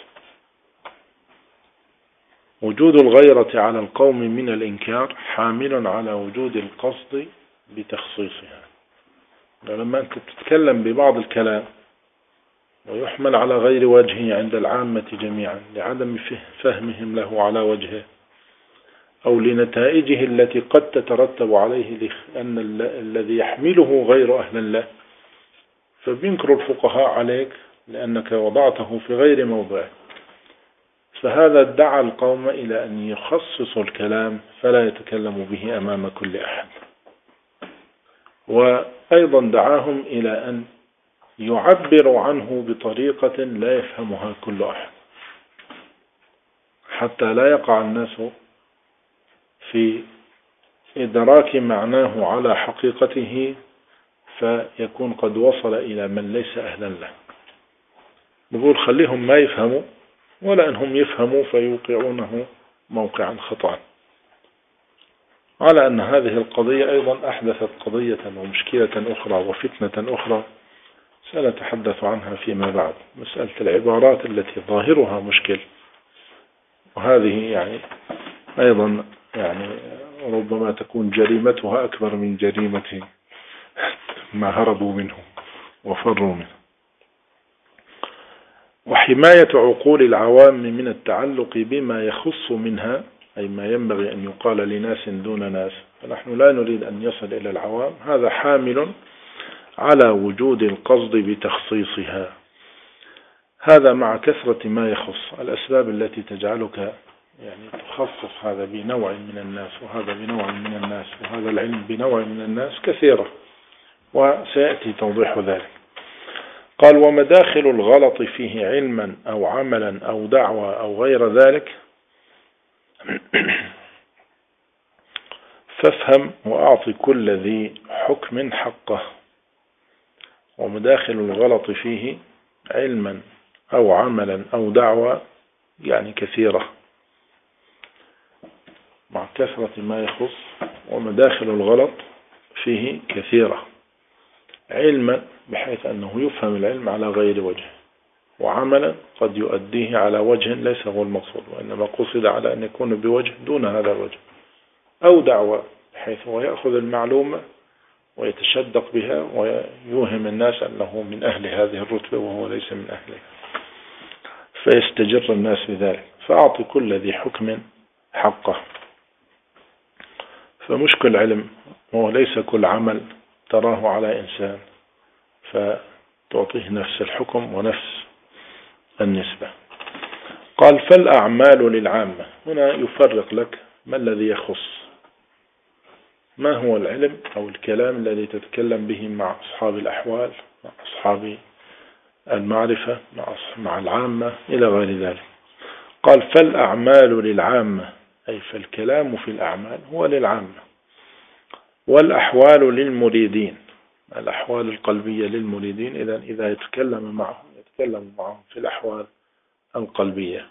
[SPEAKER 1] وجود الغيرة على القوم من الإنكار حامل على وجود القصد بتخصيصها. لما أنت تتكلم ببعض الكلام ويحمل على غير وجهه عند العامة جميعا لعدم فهمهم له على وجهه أو لنتائجه التي قد تترتب عليه لأن الذي يحمله غير أهل له، فبينكر الفقهاء عليك لأنك وضعته في غير موضعه. فهذا دعا القوم إلى أن يخصصوا الكلام فلا يتكلموا به أمام كل أحد، وأيضا دعاهم إلى أن يعبروا عنه بطريقة لا يفهمها كل أحد، حتى لا يقع الناس في إدراك معناه على حقيقته فيكون قد وصل إلى من ليس أهلا له. نقول خليهم ما يفهموا، ولا أنهم يفهموا فيوقعونه موقعا خطأ. على أن هذه القضية أيضا أحدثت قضية ومشكلة أخرى وفتنة أخرى سنتحدث عنها فيما بعد، مسألة العبارات التي ظاهرها مشكل، وهذه يعني أيضا يعني ربما تكون جريمتها أكبر من جريمة ما هربوا منه وفروا منه. وحماية عقول العوام من التعلق بما يخص منها، أي ما ينبغي أن يقال لناس دون ناس، فنحن لا نريد أن يصل إلى العوام، هذا حامل على وجود القصد بتخصيصها. هذا مع كثرة ما يخص، الأسباب التي تجعلك يعني تخصص هذا بنوع من الناس وهذا بنوع من الناس وهذا العلم بنوع من الناس كثيرة، وسيأتي توضيح ذلك. قال ومداخل الغلط فيه علما أو عملا أو دعوة أو غير ذلك فافهم وأعطي كل ذي حكم حقه. ومداخل الغلط فيه علما أو عملا أو دعوة يعني كثيرة مع كثرة ما يخص. ومداخل الغلط فيه كثيرة، علما بحيث أنه يفهم العلم على غير وجه، وعملا قد يؤديه على وجه ليس هو المقصود وإنما قصد على أن يكون بوجه دون هذا الوجه، أو دعوة بحيث هو يأخذ المعلومة ويتشدق بها ويوهم الناس أنه من أهل هذه الرتبة وهو ليس من أهلها، فيستجر الناس بذلك. فأعطي كل ذي حكم حقه. فمشكل علم هو ليس كل عمل تراه على إنسان فتعطيه نفس الحكم ونفس النسبة. قال فالأعمال للعامة. هنا يفرق لك ما الذي يخص، ما هو العلم أو الكلام الذي تتكلم به مع أصحاب الأحوال، مع أصحاب المعرفة، مع العامة إلى غير ذلك. قال فالأعمال للعامة، أي فالكلام في الأعمال هو للعامة، والأحوال للمريدين، الأحوال القلبية للمريدين. إذا يتكلم معهم في الأحوال القلبية.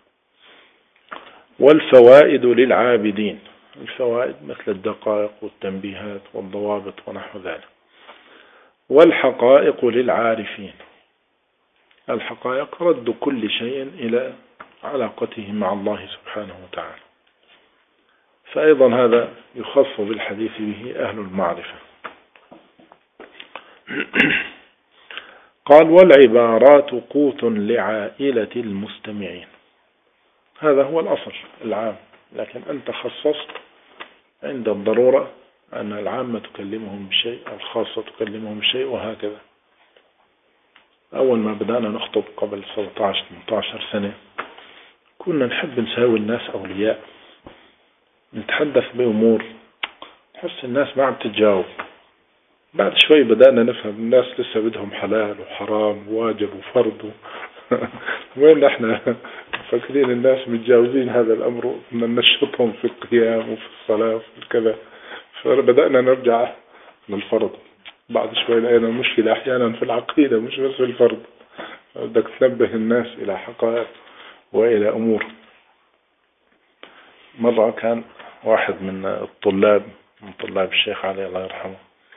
[SPEAKER 1] والفوائد للعابدين، الفوائد مثل الدقائق والتنبيهات والضوابط ونحو ذلك. والحقائق للعارفين، الحقائق رد كل شيء إلى علاقته مع الله سبحانه وتعالى. فأيضا هذا يخص بالحديث به أهل المعرفة. قال والعبارات قوت لعائلة المستمعين. هذا هو الأصل العام، لكن أنت خصصت عند الضرورة أن العامة تكلمهم بشيء أو الخاصة تكلمهم بشيء وهكذا. أول ما بدأنا نخطب قبل 17-18 سنة كنا نحب نساوي الناس أولياء، نتحدث بأمور نحس الناس ما عم تتجاوب. بعد شوي بدأنا نفهم الناس لسه بدهم حلال وحرام وواجب وفرض وين احنا فاكرين الناس متجاوزين هذا الأمر، ننشطهم في القيام وفي الصلاة وفي الكذا. فبدأنا نرجع للفرض. بعد شوي لقينا المشكلة أحيانا في العقيدة مش بس في الفرض. بدك تنبه الناس إلى حقائق وإلى أمور. مرة كان واحد من الطلاب من طلاب الشيخ علي الله يرحمه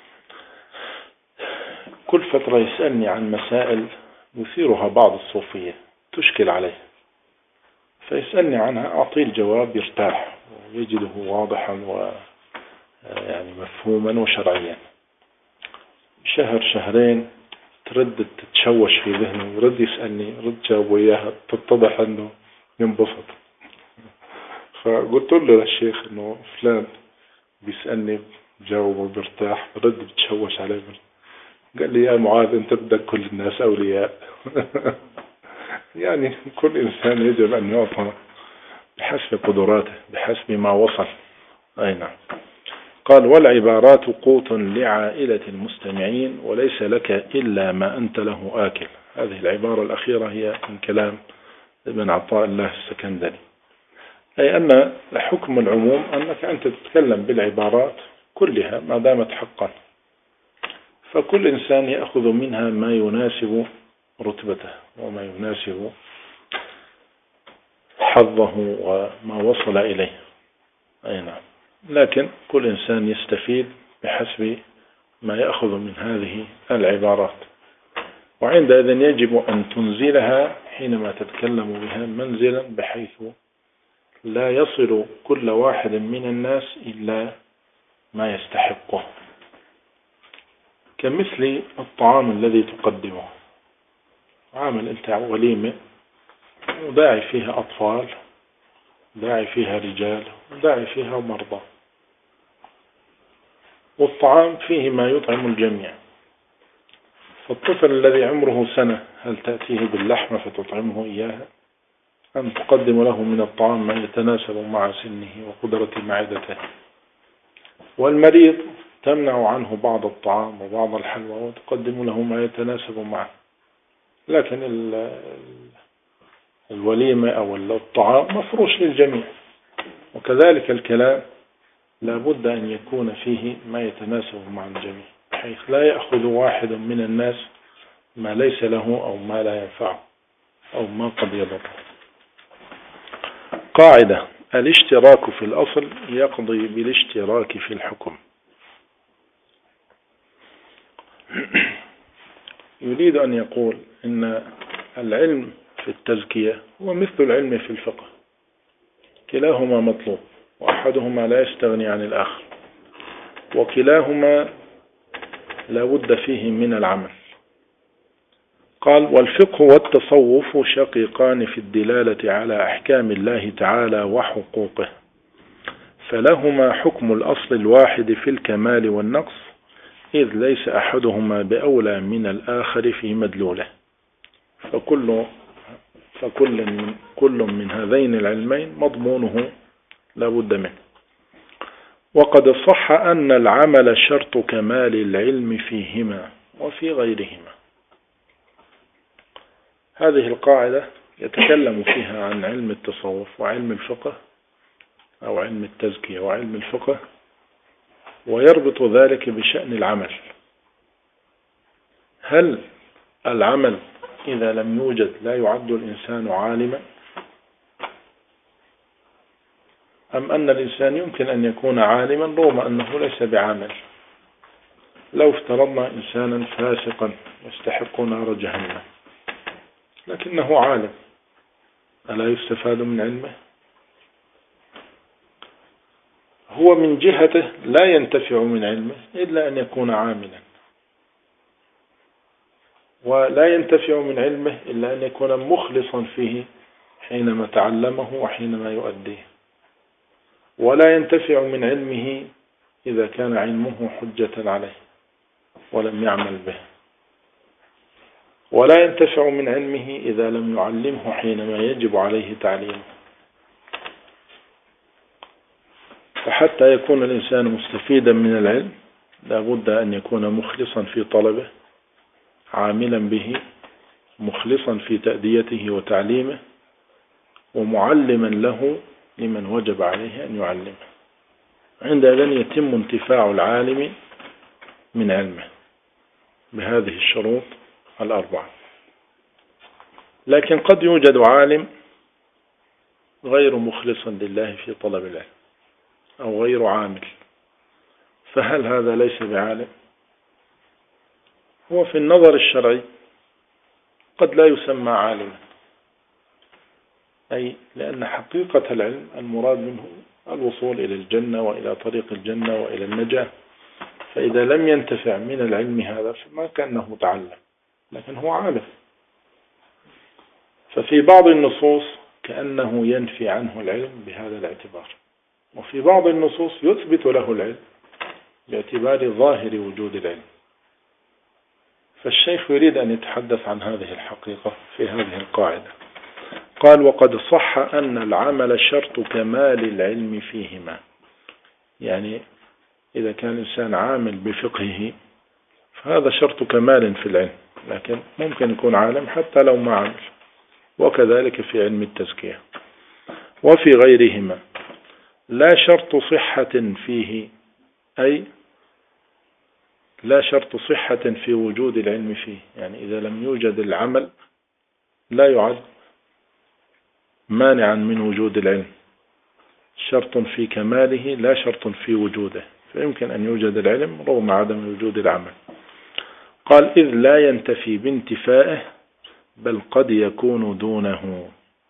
[SPEAKER 1] كل فترة يسألني عن مسائل يثيرها بعض الصوفية تشكل عليه، فيسألني عنها أعطيه الجواب يرتاح ويجده واضحا ويعني مفهوما وشرعيا. شهر شهرين تردد تتشوش في ذهنه، يرد يسألني رد جاوب وياها تتضح أنه ينبسط. فقلت له للشيخ أنه فلان بيسألني جاوب وبرتاح، رد بتشوش عليه. قال لي يا معاذ أنت بدك كل الناس أولياء. يعني كل إنسان يجب أن يعطى بحسب قدراته بحسب ما وصل. أي نعم. قال والعبارات قوت لعائلة المستمعين وليس لك إلا ما أنت له آكل. هذه العبارة الأخيرة هي من كلام ابن عطاء الله السكندري، أي أن حكم العموم أنك أنت تتكلم بالعبارات كلها ما دامت حقا، فكل إنسان يأخذ منها ما يناسب رتبته وما يناسب حظه وما وصل إليه. أي نعم. لكن كل إنسان يستفيد بحسب ما يأخذ من هذه العبارات، وعندئذ يجب أن تنزلها حينما تتكلم بها منزلا بحيث لا يصل كل واحد من الناس إلا ما يستحقه، كمثل الطعام الذي تقدمه. عامل أنت وليمة وداعي فيها أطفال، داعي فيها رجال، وداعي فيها مرضى، والطعام فيه ما يطعم الجميع. فالطفل الذي عمره سنة هل تأتيه باللحمة فتطعمه إياها، أم تقدم له من الطعام ما يتناسب مع سنه وقدرة معدته؟ والمريض تمنع عنه بعض الطعام وبعض الحلوى وتقدم له ما يتناسب معه. لكن الوليمة أو الطعام مفروش للجميع. وكذلك الكلام لابد أن يكون فيه ما يتناسب مع الجميع، بحيث لا يأخذ واحد من الناس ما ليس له أو ما لا ينفعه أو ما قد يضره. قاعدة: الاشتراك في الأصل يقضي بالاشتراك في الحكم. يريد أن يقول إن العلم في التزكية هو مثل العلم في الفقه، كلاهما مطلوب وأحدهما لا يستغني عن الآخر، وكلاهما لا بد فيه من العمل. قال: والفقه والتصوف شقيقان في الدلالة على أحكام الله تعالى وحقوقه، فلهما حكم الأصل الواحد في الكمال والنقص، إذ ليس أحدهما بأولى من الآخر في مدلوله، فكل من هذين العلمين مضمونه لا بد منه. وقد صح أن العمل شرط كمال العلم فيهما وفي غيرهما. هذه القاعدة يتكلم فيها عن علم التصوف وعلم الفقه أو علم التزكية وعلم الفقه، ويربط ذلك بشأن العمل. هل العمل إذا لم يوجد لا يعد الإنسان عالما، أم أن الإنسان يمكن أن يكون عالما رغم أنه ليس بعامل؟ لو افترضنا إنسانا فاسقا يستحق نار جهنم لكنه عالم، ألا يستفاد من علمه؟ هو من جهته لا ينتفع من علمه إلا أن يكون عاملا، ولا ينتفع من علمه إلا أن يكون مخلصا فيه حينما تعلمه وحينما يؤديه، ولا ينتفع من علمه إذا كان علمه حجة عليه ولم يعمل به، ولا ينتفع من علمه إذا لم يعلمه حينما يجب عليه تعليمه. فحتى يكون الإنسان مستفيدا من العلم لا بد أن يكون مخلصا في طلبه، عاملا به، مخلصا في تأديته وتعليمه، ومعلما له لمن وجب عليه أن يعلمه. عندئذ يتم انتفاع العالم من علمه بهذه الشروط الأربعة. لكن قد يوجد عالم غير مخلص لله في طلب العلم أو غير عامل، فهل هذا ليس بعالم؟ هو في النظر الشرعي قد لا يسمى عالما، أي لأن حقيقة العلم المراد منه الوصول إلى الجنة وإلى طريق الجنة وإلى النجاة، فإذا لم ينتفع من العلم هذا فما كأنه تعلم، لكن هو عالم. ففي بعض النصوص كأنه ينفي عنه العلم بهذا الاعتبار، وفي بعض النصوص يثبت له العلم باعتبار ظاهر وجود العلم. فالشيخ يريد أن يتحدث عن هذه الحقيقة في هذه القاعدة. قال: وقد صح أن العمل شرط كمال العلم فيهما، يعني إذا كان الإنسان عامل بفقهه فهذا شرط كمال في العلم، لكن ممكن يكون عالم حتى لو ما عمل، وكذلك في علم التزكية. وفي غيرهما لا شرط صحة فيه، أي لا شرط صحة في وجود العلم فيه، يعني إذا لم يوجد العمل لا يعد مانعا من وجود العلم، شرط في كماله لا شرط في وجوده، فيمكن أن يوجد العلم رغم عدم وجود العمل. قال: إذ لا ينتفي بانتفائه بل قد يكون دونه.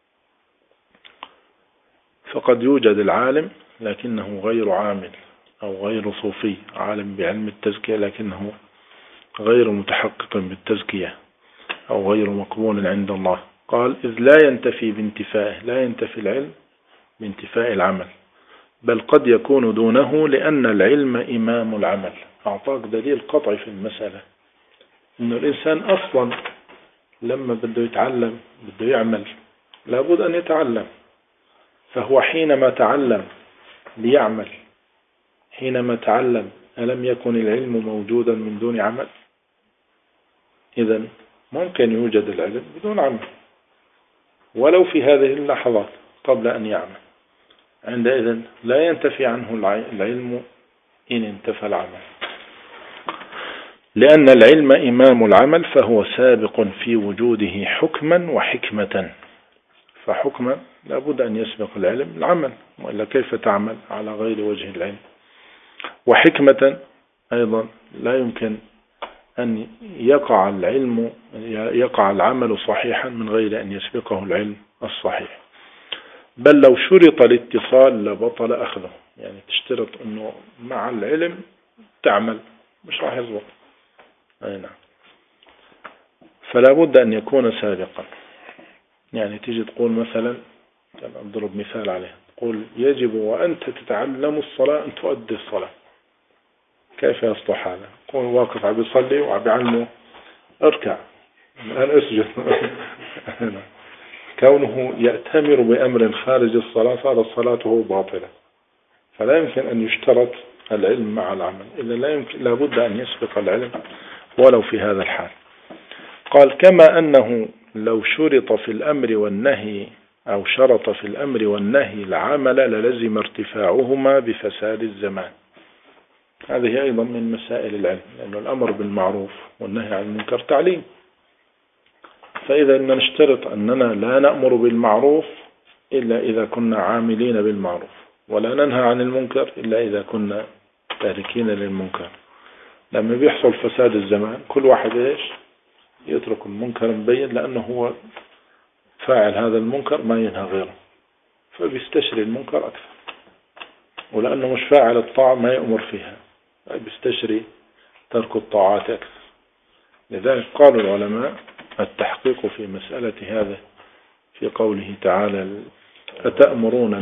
[SPEAKER 1] فقد يوجد العالم لكنه غير عامل، أو غير صوفي، عالم بعلم التزكية لكنه غير متحقق بالتزكية أو غير مقبول عند الله. قال: إذ لا ينتفي بانتفائه، لا ينتفي العلم بانتفاء العمل، بل قد يكون دونه، لأن العلم إمام العمل. أعطاك دليل قطعي في المسألة، إن الإنسان أصلا لما بده يتعلم بده يعمل لابد أن يتعلم، فهو حينما تعلم ليعمل، حينما تعلم ألم يكن العلم موجودا من دون عمل؟ إذن ممكن يوجد العلم بدون عمل ولو في هذه اللحظات قبل أن يعمل. عندئذ لا ينتفي عنه العلم إن انتفى العمل، لأن العلم إمام العمل، فهو سابق في وجوده حكما وحكمة. فحكما لابد أن يسبق العلم العمل، وإلا كيف تعمل على غير وجه العلم؟ وحكمة أيضا لا يمكن أن يقع العمل صحيحا من غير أن يسبقه العلم الصحيح. بل لو شرط الاتصال لبطل أخذه، يعني تشترط أنه مع العلم تعمل، مش راح يضبط. أي نعم. فلا بد أن يكون سابقا. يعني تيجي تقول مثلا، أضرب مثال عليه، تقول يجب وأنت تتعلم الصلاة أن تؤدي الصلاة. كيف يصلح هذا؟ يكون واقف عم يصلي وعم يعلمه اركع الآن اسجد. كونه يأتمر بأمر خارج الصلاة صارت صلاته باطلة. فلا يمكن أن يشترط العلم مع العمل، إذا لا بد أن يسبق العلم ولو في هذا الحال. قال كما أنه لو شرط في الأمر والنهي أو شرط في الأمر والنهي العمل للزم ارتفاعهما بفساد الزمان. هذه أيضا من مسائل العلم، لأن الأمر بالمعروف والنهي عن المنكر تعليم. فإذا نشترط أننا لا نأمر بالمعروف إلا إذا كنا عاملين بالمعروف، ولا ننهى عن المنكر إلا إذا كنا تاركين للمنكر. لما بيحصل فساد الزمان كل واحد يترك المنكر مبين، لأنه هو فاعل هذا المنكر ما ينهى غيره، فبيستشري المنكر أكثر. ولأنه مش فاعل الطاعة ما يأمر فيها، بيستشري ترك الطاعات أكثر. لذلك قالوا العلماء التحقيق في مسألة هذا في قوله تعالى أتأمرون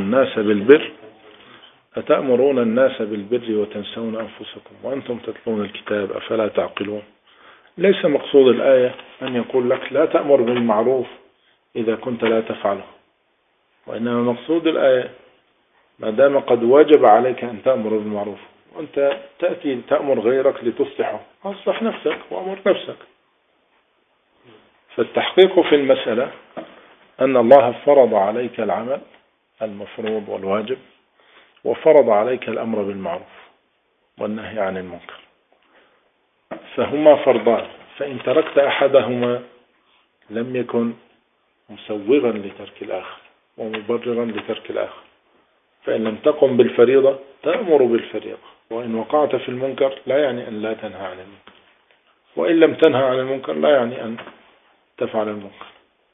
[SPEAKER 1] الناس بالبر وتنسون أنفسكم وأنتم تتلون الكتاب أفلا تعقلون. ليس مقصود الآية أن يقول لك لا تأمر بالمعروف إذا كنت لا تفعله، وإنما مقصود الآية ما دام قد وجب عليك أن تأمر بالمعروف وأنت تأتي تأمر غيرك لتصلحه، أصلح نفسك وأمر نفسك. فالتحقيق في المسألة أن الله فرض عليك العمل المفروض والواجب، وفرض عليك الأمر بالمعروف والنهي عن المنكر، فهما فرضان. فإن تركت أحدهما لم يكن مسوغا لترك الآخر ومبررا لترك الآخر. فإن لم تقم بالفريضة تأمر بالفريضة، وإن وقعت في المنكر لا يعني أن لا تنهى عن المنكر، وإن لم تنهى عن المنكر لا يعني أن تفعل المنكر.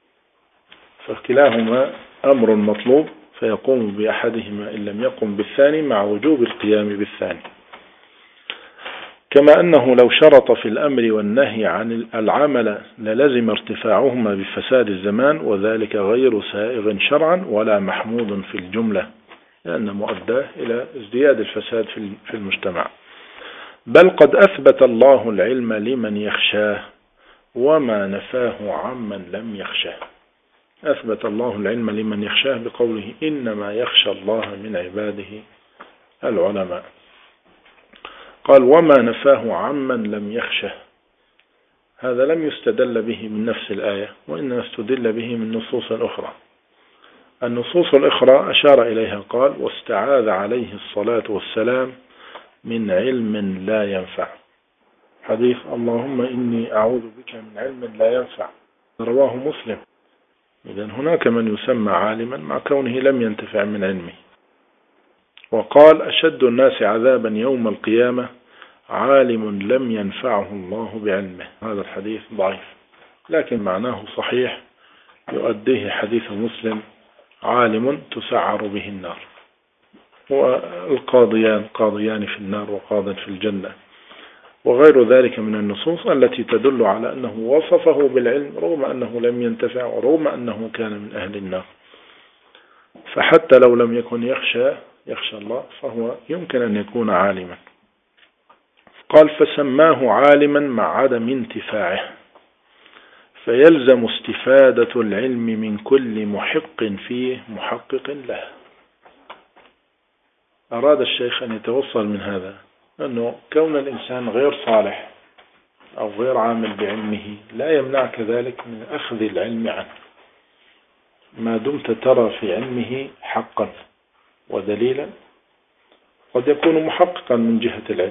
[SPEAKER 1] فكلاهما أمر مطلوب، فيقوم بأحدهما إن لم يقم بالثاني مع وجوب القيام بالثاني. كما أنه لو شرط في الأمر والنهي عن العمل للزم ارتفاعهما بفساد الزمان، وذلك غير سائغ شرعا ولا محمود في الجملة، لأنه مؤدى إلى ازدياد الفساد في المجتمع. بل قد أثبت الله العلم لمن يخشاه وما نفاه عمن لم يخشاه. أثبت الله العلم لمن يخشاه بقوله إنما يخشى الله من عباده العلماء. قال وما نفاه عمن لم يخشه، هذا لم يستدل به من نفس الآية، وإنما استدل به من نصوص أخرى. النصوص الأخرى أشار إليها قال واستعاذ عليه الصلاة والسلام من علم لا ينفع. حديث اللهم إني أعوذ بك من علم لا ينفع رواه مسلم. إذن هناك من يسمى عالما مع كونه لم ينتفع من علمه. وقال أشد الناس عذابا يوم القيامة عالم لم ينفعه الله بعلمه. هذا الحديث ضعيف لكن معناه صحيح، يؤديه حديث مسلم عالم تسعر به النار، والقاضيان قاضيان في النار وقاض في الجنة، وغير ذلك من النصوص التي تدل على أنه وصفه بالعلم رغم أنه لم ينتفع ورغم أنه كان من أهل النار. فحتى لو لم يكن يخشى الله فهو يمكن أن يكون عالما. قال فسماه عالما مع عدم انتفاعه، فيلزم استفادة العلم من كل محق فيه محقق له. أراد الشيخ أن يتوصل من هذا أنه كون الإنسان غير صالح أو غير عامل بعلمه لا يمنعك ذلك من أخذ العلم عنه ما دمت ترى في علمه حقا. ودليلا، قد يكون محققا من جهة العلم.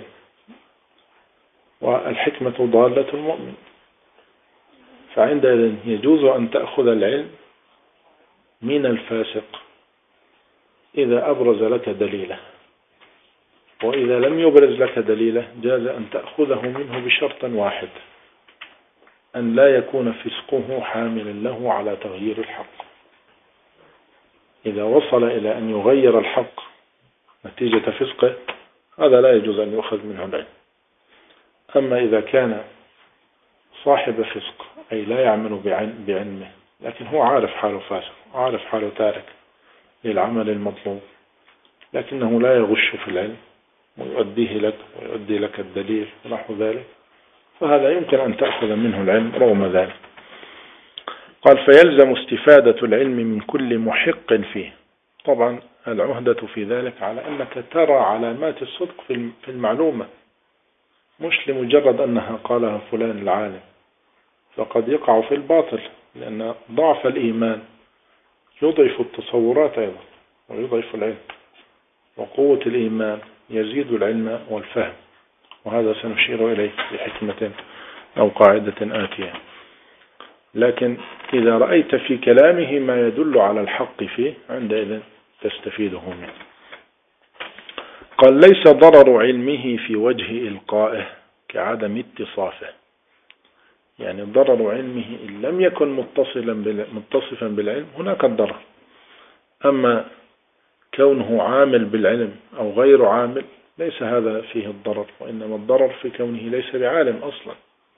[SPEAKER 1] والحكمة ضالة المؤمن، فعندئذ يجوز أن تأخذ العلم من الفاسق إذا أبرز لك دليله، وإذا لم يبرز لك دليله جاز أن تأخذه منه بشرط واحد: أن لا يكون فسقه حاملا له على تغيير الحق. إذا وصل إلى أن يغير الحق نتيجة فسقه هذا لا يجوز أن يؤخذ منه العلم. أما إذا كان صاحب فسق أي لا يعمل بعلمه، لكن هو عارف حاله فاسق، عارف حاله تارك للعمل المطلوب، لكنه لا يغش في العلم ويؤديه لك ويؤدي لك الدليل ونحو ذلك، فهذا يمكن أن تأخذ منه العلم رغم ذلك. قال: فيلزم استفادة العلم من كل محق فيه. طبعا العهدة في ذلك على أنك ترى علامات الصدق في المعلومة، مش لمجرد أنها قالها فلان العالم، فقد يقع في الباطل، لأن ضعف الإيمان يضعف التصورات أيضا ويضعف العلم، وقوة الإيمان يزيد العلم والفهم، وهذا سنشير إليه بحكمة أو قاعدة آتية. لكن إذا رأيت في كلامه ما يدل على الحق فيه عندئذ تستفيده منه. قال: ليس ضرر علمه في وجه إلقائه كعدم اتصافه. يعني ضرر علمه إن لم يكن متصفا بالعلم هناك الضرر، أما كونه عامل بالعلم أو غير عامل ليس هذا فيه الضرر، وإنما الضرر في كونه ليس بعالم أصلا.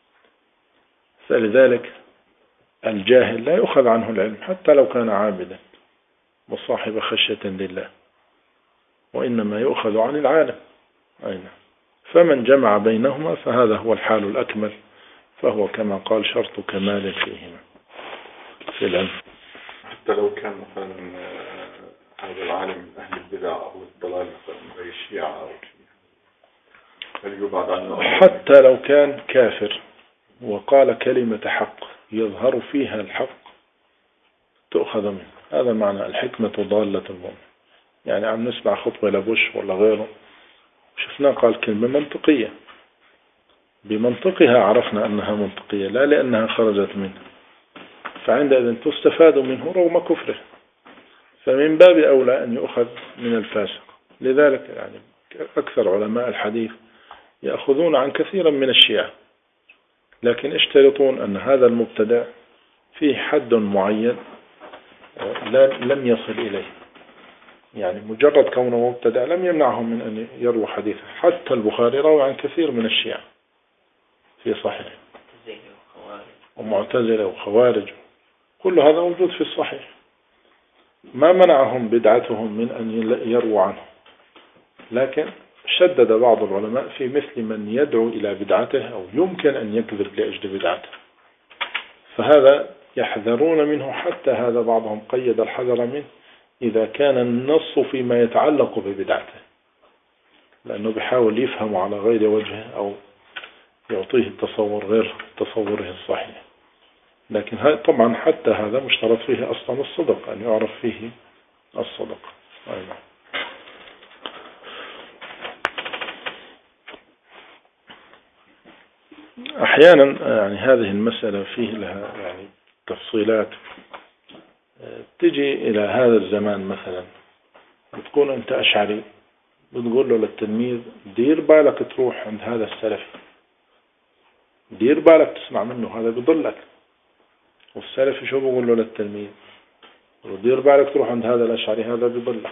[SPEAKER 1] فلذلك الجاهل لا يؤخذ عنه العلم حتى لو كان عابدا وصاحب خشية لله، وإنما يؤخذ عن العالم. فمن جمع بينهما فهذا هو الحال الأكمل، فهو كما قال شرط كمال فيهما في العلم.
[SPEAKER 2] حتى لو كان مثلا هذا العالم من أهل البدع أو الضلال مثلا زي الشيعة أو
[SPEAKER 1] حتى لو كان كافر وقال كلمة حق يظهر فيها الحق تؤخذ منه. هذا معنى الحكمة ضالة المؤمن. يعني عم نسمع خطبة لبوش ولا غيره، شفنا قال كلمة منطقية، بمنطقها عرفنا أنها منطقية لا لأنها خرجت منه، فعندئذ تستفاد منه رغم كفره، فمن باب أولى أن يؤخذ من الفاسق. لذلك يعني أكثر علماء الحديث يأخذون عن كثيرا من الشيعة، لكن اشترطون أن هذا المبتدع فيه حد معين لم يصل إليه، يعني مجرد كونه مبتدع لم يمنعهم من أن يروى حديثه. حتى البخاري روى عن كثير من الشيعة في صحيح، ومعتزلة وخوارج، كل هذا موجود في الصحيح، ما منعهم بدعتهم من أن يروى عنه، لكن شدد بعض العلماء في مثل من يدعو إلى بدعته أو يمكن أن يكذب لأجل بدعته، فهذا يحذرون منه. حتى هذا بعضهم قيد الحذر منه إذا كان النص فيما يتعلق ببدعته، لأنه بيحاول يفهم على غير وجهه أو يعطيه التصور غير تصوره الصحيح. لكن طبعا حتى هذا مشترط فيه أصلا الصدق، أن يعرف فيه الصدق. أحيانا يعني هذه المسألة فيه لها يعني تفصيلات. تجي إلى هذا الزمان مثلا بتكون أنت أشعري، بتقول له للتلميذ دير بالك تروح عند هذا السلفي، دير بالك تسمع منه، هذا بيضلك. والسلفي شو بقول له للتلميذ؟ دير بالك تروح عند هذا الأشعري، هذا بيضلك.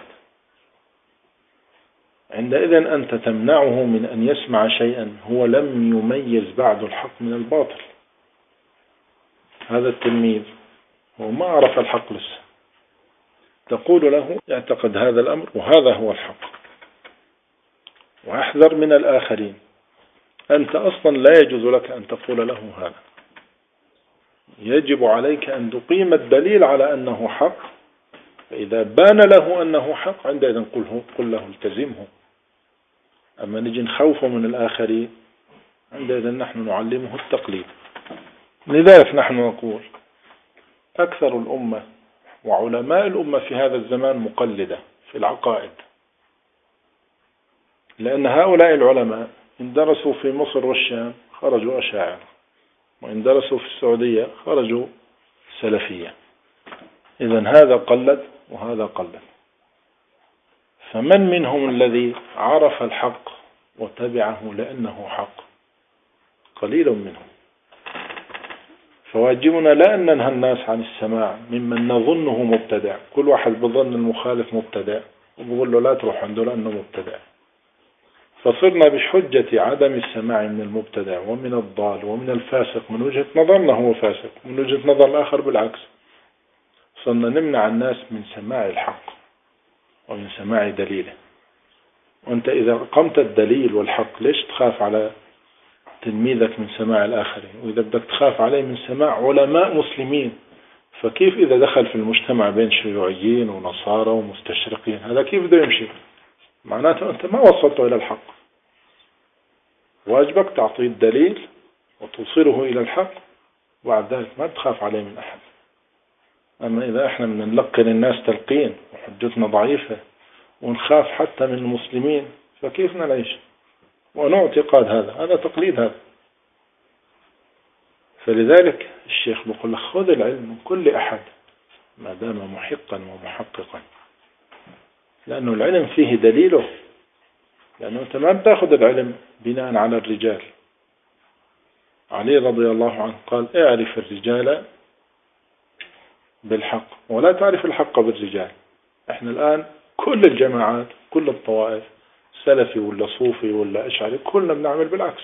[SPEAKER 1] عندئذ أنت تمنعه من أن يسمع شيئا هو لم يميز بعد الحق من الباطل. هذا التلميذ هو ما عرف الحق لسه، تقول له يعتقد هذا الأمر وهذا هو الحق، واحذر من الآخرين. أنت أصلا لا يجوز لك أن تقول له هذا، يجب عليك أن تقيم الدليل على أنه حق، فإذا بان له أنه حق عندئذ قل له التزمه. أما نجي نخوفه من الآخرين عندئذ نحن نعلمه التقليد. لذلك نحن نقول أكثر الأمة وعلماء الأمة في هذا الزمان مقلدة في العقائد، لأن هؤلاء العلماء إن درسوا في مصر والشام خرجوا أشاعرة، وإن درسوا في السعودية خرجوا سلفية. إذن هذا قلد وهذا قلد. فمن منهم الذي عرف الحق وتبعه لأنه حق؟ قليل منهم. فواجبنا لا أن ننهى الناس عن السماع ممن نظنه مبتدع. كل واحد بظن المخالف مبتدع وبقول له لا تروح عنده لأنه مبتدع، فصرنا بحجة عدم السماع من المبتدع ومن الضال ومن الفاسق من وجهة نظرنا هو فاسق، من وجهة نظر الآخر بالعكس. صرنا نمنع الناس من سماع الحق ومن سماع دليله. وأنت إذا قمت الدليل والحق ليش تخاف على تلميذك من سماع الآخرين؟ وإذا بدك تخاف عليه من سماع علماء مسلمين، فكيف إذا دخل في المجتمع بين شيوعيين ونصارى ومستشرقين هذا كيف بده يمشي؟ معناته أنت ما وصلته إلى الحق. واجبك تعطيه الدليل وتوصله إلى الحق، وبعد ذلك ما تخاف عليه من أحد. أما إذا إحنا بنلقن الناس تلقين وحجتنا ضعيفة ونخاف حتى من المسلمين، فكيف نعيش ونعتقد هذا تقليد هذا. فلذلك الشيخ بيقول لك خذ العلم من كل أحد ما دام محقا ومحققا، لأنه العلم فيه دليله. لأنه أنت ما بتاخذ العلم بناء على الرجال. علي رضي الله عنه قال اعرف الرجال بالحق ولا تعرف الحق بالرجال. احنا الآن كل الجماعات كل الطوائف سلفي ولا صوفي ولا أشعري كلنا بنعمل بالعكس.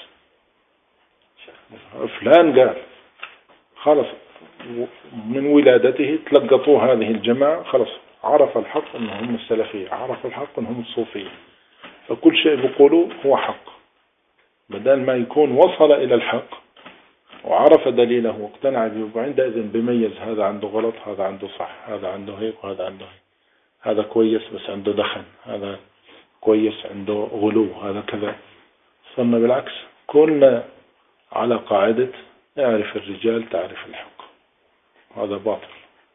[SPEAKER 1] فلان قال خلص من ولادته تلقطوا هذه الجماعة، خلص عرف الحق أنهم السلفية، عرف الحق أنهم الصوفية، فكل شيء بيقولوا هو حق، بدل ما يكون وصل إلى الحق وعرف دليله واقتنع به، وعندئذ بيميز هذا عنده غلط، هذا عنده صح، هذا عنده هيك وهذا عنده هيك، هذا كويس بس عنده دخن، هذا كويس عنده غلو، هذا كذا. صرنا بالعكس كلنا على قاعدة اعرف الرجال تعرف الحق، هذا باطل.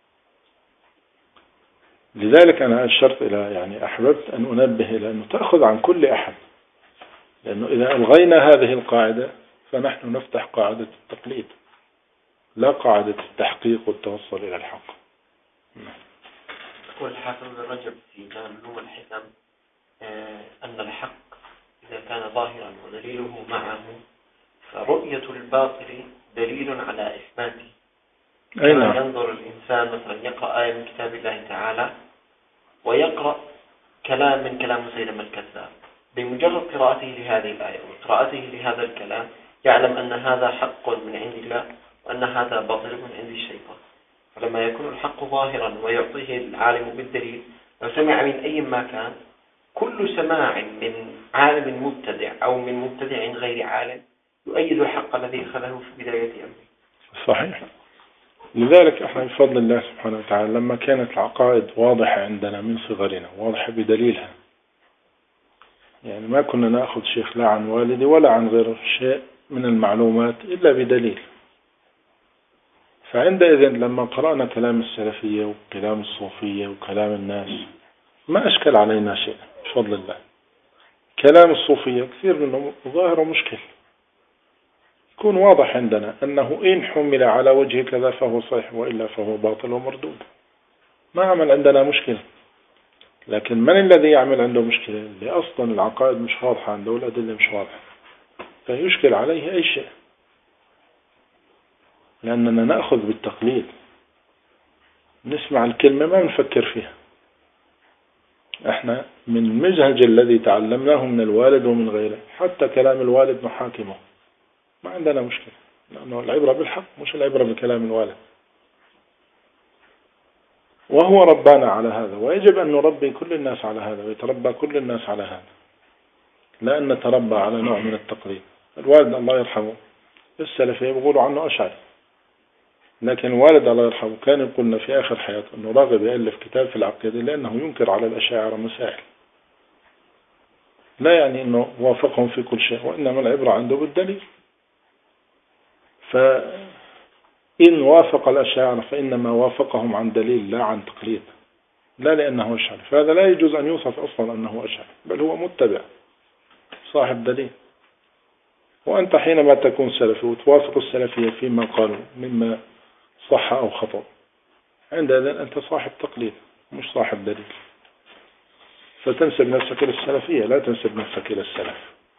[SPEAKER 1] لذلك أنا أشرت إلى أحببت أن أنبه إلى أنه تأخذ عن كل أحد، لأنه إذا ألغينا هذه القاعدة فنحن نفتح قاعدة التقليد لا قاعدة التحقيق والتوصل إلى الحق.
[SPEAKER 3] يقول حافظ ابن رجب في علوم الحكم أن الحق إذا كان ظاهرا ودليله معه فرؤية الباطل دليل على إثباته. كما ينظر الإنسان مثلا يقرأ آية من كتاب الله تعالى ويقرأ كلام من كلام مسيلمة الكذاب، بمجرد قراءته لهذه الآية وقراءته لهذا الكلام يعلم أن هذا حق من عند الله وأن هذا باطل من عند الشيطان. فلما يكون الحق ظاهرا ويعطيه العالم بالدليل لو سمع من أي ما كان، كل سماع من عالم مبتدع أو من مبتدع غير عالم يؤيد الحق الذي أخذه في بداية أمره.
[SPEAKER 1] صحيح. لذلك احنا بفضل الله سبحانه وتعالى لما كانت العقائد واضحة عندنا من صغرنا واضحة بدليلها، ما كنا نأخذ شيخ لا عن والدي ولا عن غيره شيء من المعلومات إلا بدليل. فعندئذ لما قرأنا كلام السلفية وكلام الصوفية وكلام الناس ما أشكل علينا شيء بفضل الله. كلام الصوفية كثير منه ظاهر مشكل، يكون واضح عندنا أنه إن حمل على وجه كذا فهو صحيح وإلا فهو باطل ومردود، ما عمل عندنا مشكلة. لكن من الذي يعمل عنده مشكلة؟ اللي أصلا العقائد مش واضحة عنده والأدلة مش واضحة، فيشكل عليه أي شيء، لأننا نأخذ بالتقليد، نسمع الكلمة ما نفكر فيها. احنا من المنهج الذي تعلمناه من الوالد ومن غيره حتى كلام الوالد نحاكمه، ما عندنا مشكلة، لأنه العبرة بالحق مش العبرة بكلام الوالد، وهو ربنا على هذا، ويجب أن نربي كل الناس على هذا ويتربى كل الناس على هذا، لا أن نتربى على نوع من التقليد. الوالد الله يرحمه السلفية بيقولوا عنه أشعري، لكن الوالد الله يرحمه كان يقولنا في آخر حياته أنه راغب يألف كتاب في العقيدة لأنه ينكر على الأشاعرة مسائل، لا يعني أنه وافقهم في كل شيء، وإنما العبرة عنده بالدليل. فإن وافق الأشاعرة فإنما وافقهم عن دليل لا عن تقليد، لا لأنه أشعري، فهذا لا يجوز أن يوصف أصلا أنه أشعري، بل هو متبع صاحب دليل. وأنت حينما تكون سلفي وتوافق السلفية فيما قالوا مما صح أو خطأ، عندئذ أنت صاحب تقليد مش صاحب دليل، فتنسب نفسك إلى السلفية، لا تنسب نفسك إلى السلف.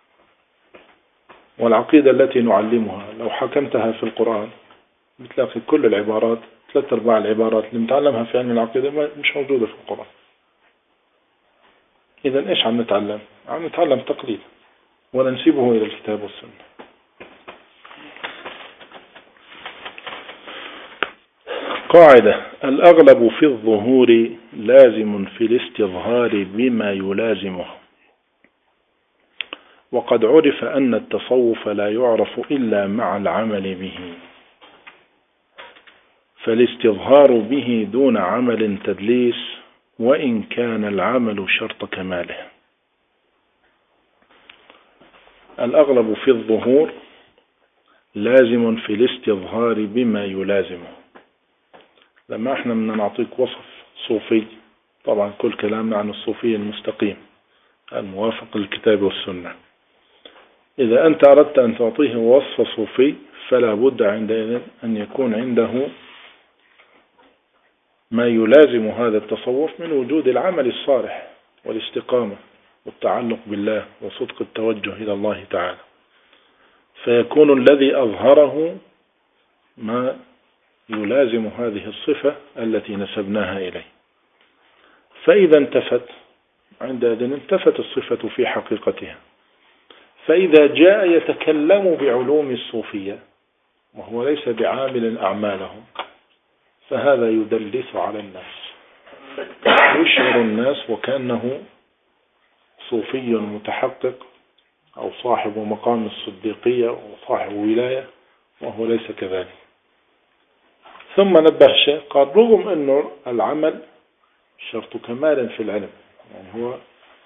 [SPEAKER 1] والعقيدة التي نعلمها لو حكمتها في القرآن بتلاقي كل العبارات 3/4 العبارات اللي نتعلمها في علم العقيدة مش موجودة في القرآن. إذن إيش عم نتعلم؟ عم نتعلم تقليد وننسبه إلى الكتاب والسنة. قاعدة: الأغلب في الظهور لازم في الاستظهار بما يلازمه، وقد عرف أن التصوف لا يعرف إلا مع العمل به، فالاستظهار به دون عمل تدليس، وإن كان العمل شرط كماله. الأغلب في الظهور لازم في الاستظهار بما يلازمه. لما احنا بدنا نعطيك وصف صوفي، طبعا كل كلامنا عن الصوفي المستقيم الموافق للكتاب والسنة. إذا أنت أردت أن تعطيه وصف صوفي فلا بد عندئذ أن يكون عنده ما يلازم هذا التصوف من وجود العمل الصالح والاستقامة والتعلق بالله وصدق التوجه إلى الله تعالى، فيكون الذي أظهره ما يلازم هذه الصفة التي نسبناها إليه. فإذا انتفت عندئذ انتفت الصفة في حقيقتها. فإذا جاء يتكلم بعلوم الصوفية وهو ليس بعامل أعمالهم، فهذا يدلس على الناس، يشعر الناس وكأنه صوفي متحقق أو صاحب مقام الصديقية وصاحب ولاية، وهو ليس كذلك. ثم نبه شيء قال: رغم أنه العمل شرط كمال في العلم، يعني هو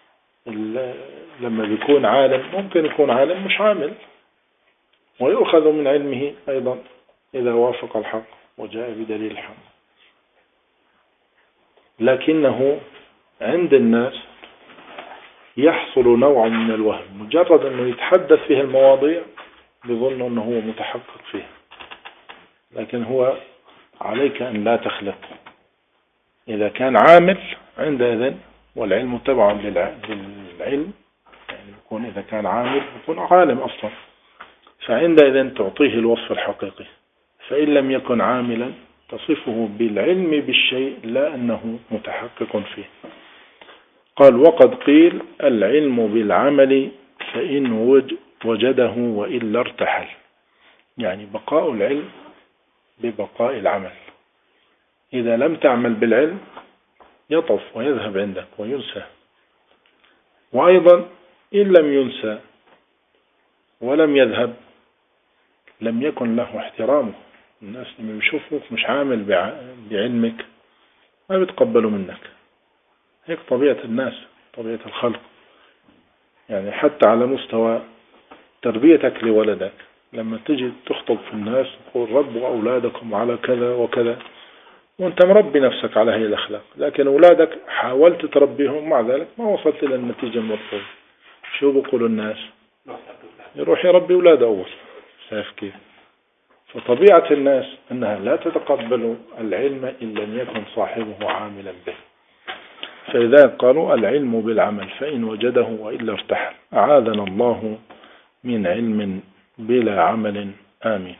[SPEAKER 1] لما يكون عالم ممكن يكون عالم مش عامل، ويؤخذ من علمه أيضا إذا وافق الحق وجاء بدليل الحق، لكنه عند الناس يحصل نوع من الوهم، مجرد أنه يتحدث فيه المواضيع بظن أنه هو متحقق فيه، لكن هو عليك أن لا تخلط. إذا كان عامل عندئذ، والعلم تبع للعلم، يعني يكون إذا كان عامل يكون عالم أصلا، فعندئذ تعطيه الوصف الحقيقي. فإن لم يكن عاملا تصفه بالعلم بالشيء لا أنه متحقق فيه. قال: وقد قيل العلم بالعمل فإن وجده وإلا ارتحل، يعني بقاء العلم ببقاء العمل. إذا لم تعمل بالعلم يطف ويذهب عندك وينسى. وأيضا إن لم ينسى ولم يذهب لم يكن له احترامه. الناس لما يشوفوك مش عامل بعلمك ما بيتقبلوا منك. هيك طبيعة الناس، طبيعة الخلق. يعني حتى على مستوى تربيتك لولدك، لما تجي تخطب في الناس تقول ربوا أولادكم على كذا وكذا، وانت مربي نفسك على هذه الأخلاق، لكن أولادك حاولت تربيهم مع ذلك ما وصلت إلى النتيجة المطلوبة. شو بيقولوا الناس؟ يروح يربي أولاده أول. شايف كيف؟ فطبيعة الناس أنها لا تتقبل العلم إن لم يكن صاحبه عاملا به. فإذا قالوا العلم بالعمل فإن وجده وإلا ارتحل. أعاذنا الله من علم بلا عمل. آمين.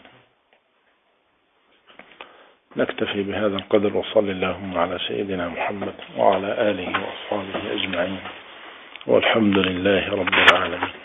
[SPEAKER 1] نكتفي بهذا القدر، وصلى اللهم على سيدنا محمد وعلى آله وأصحابه أجمعين، والحمد لله رب العالمين.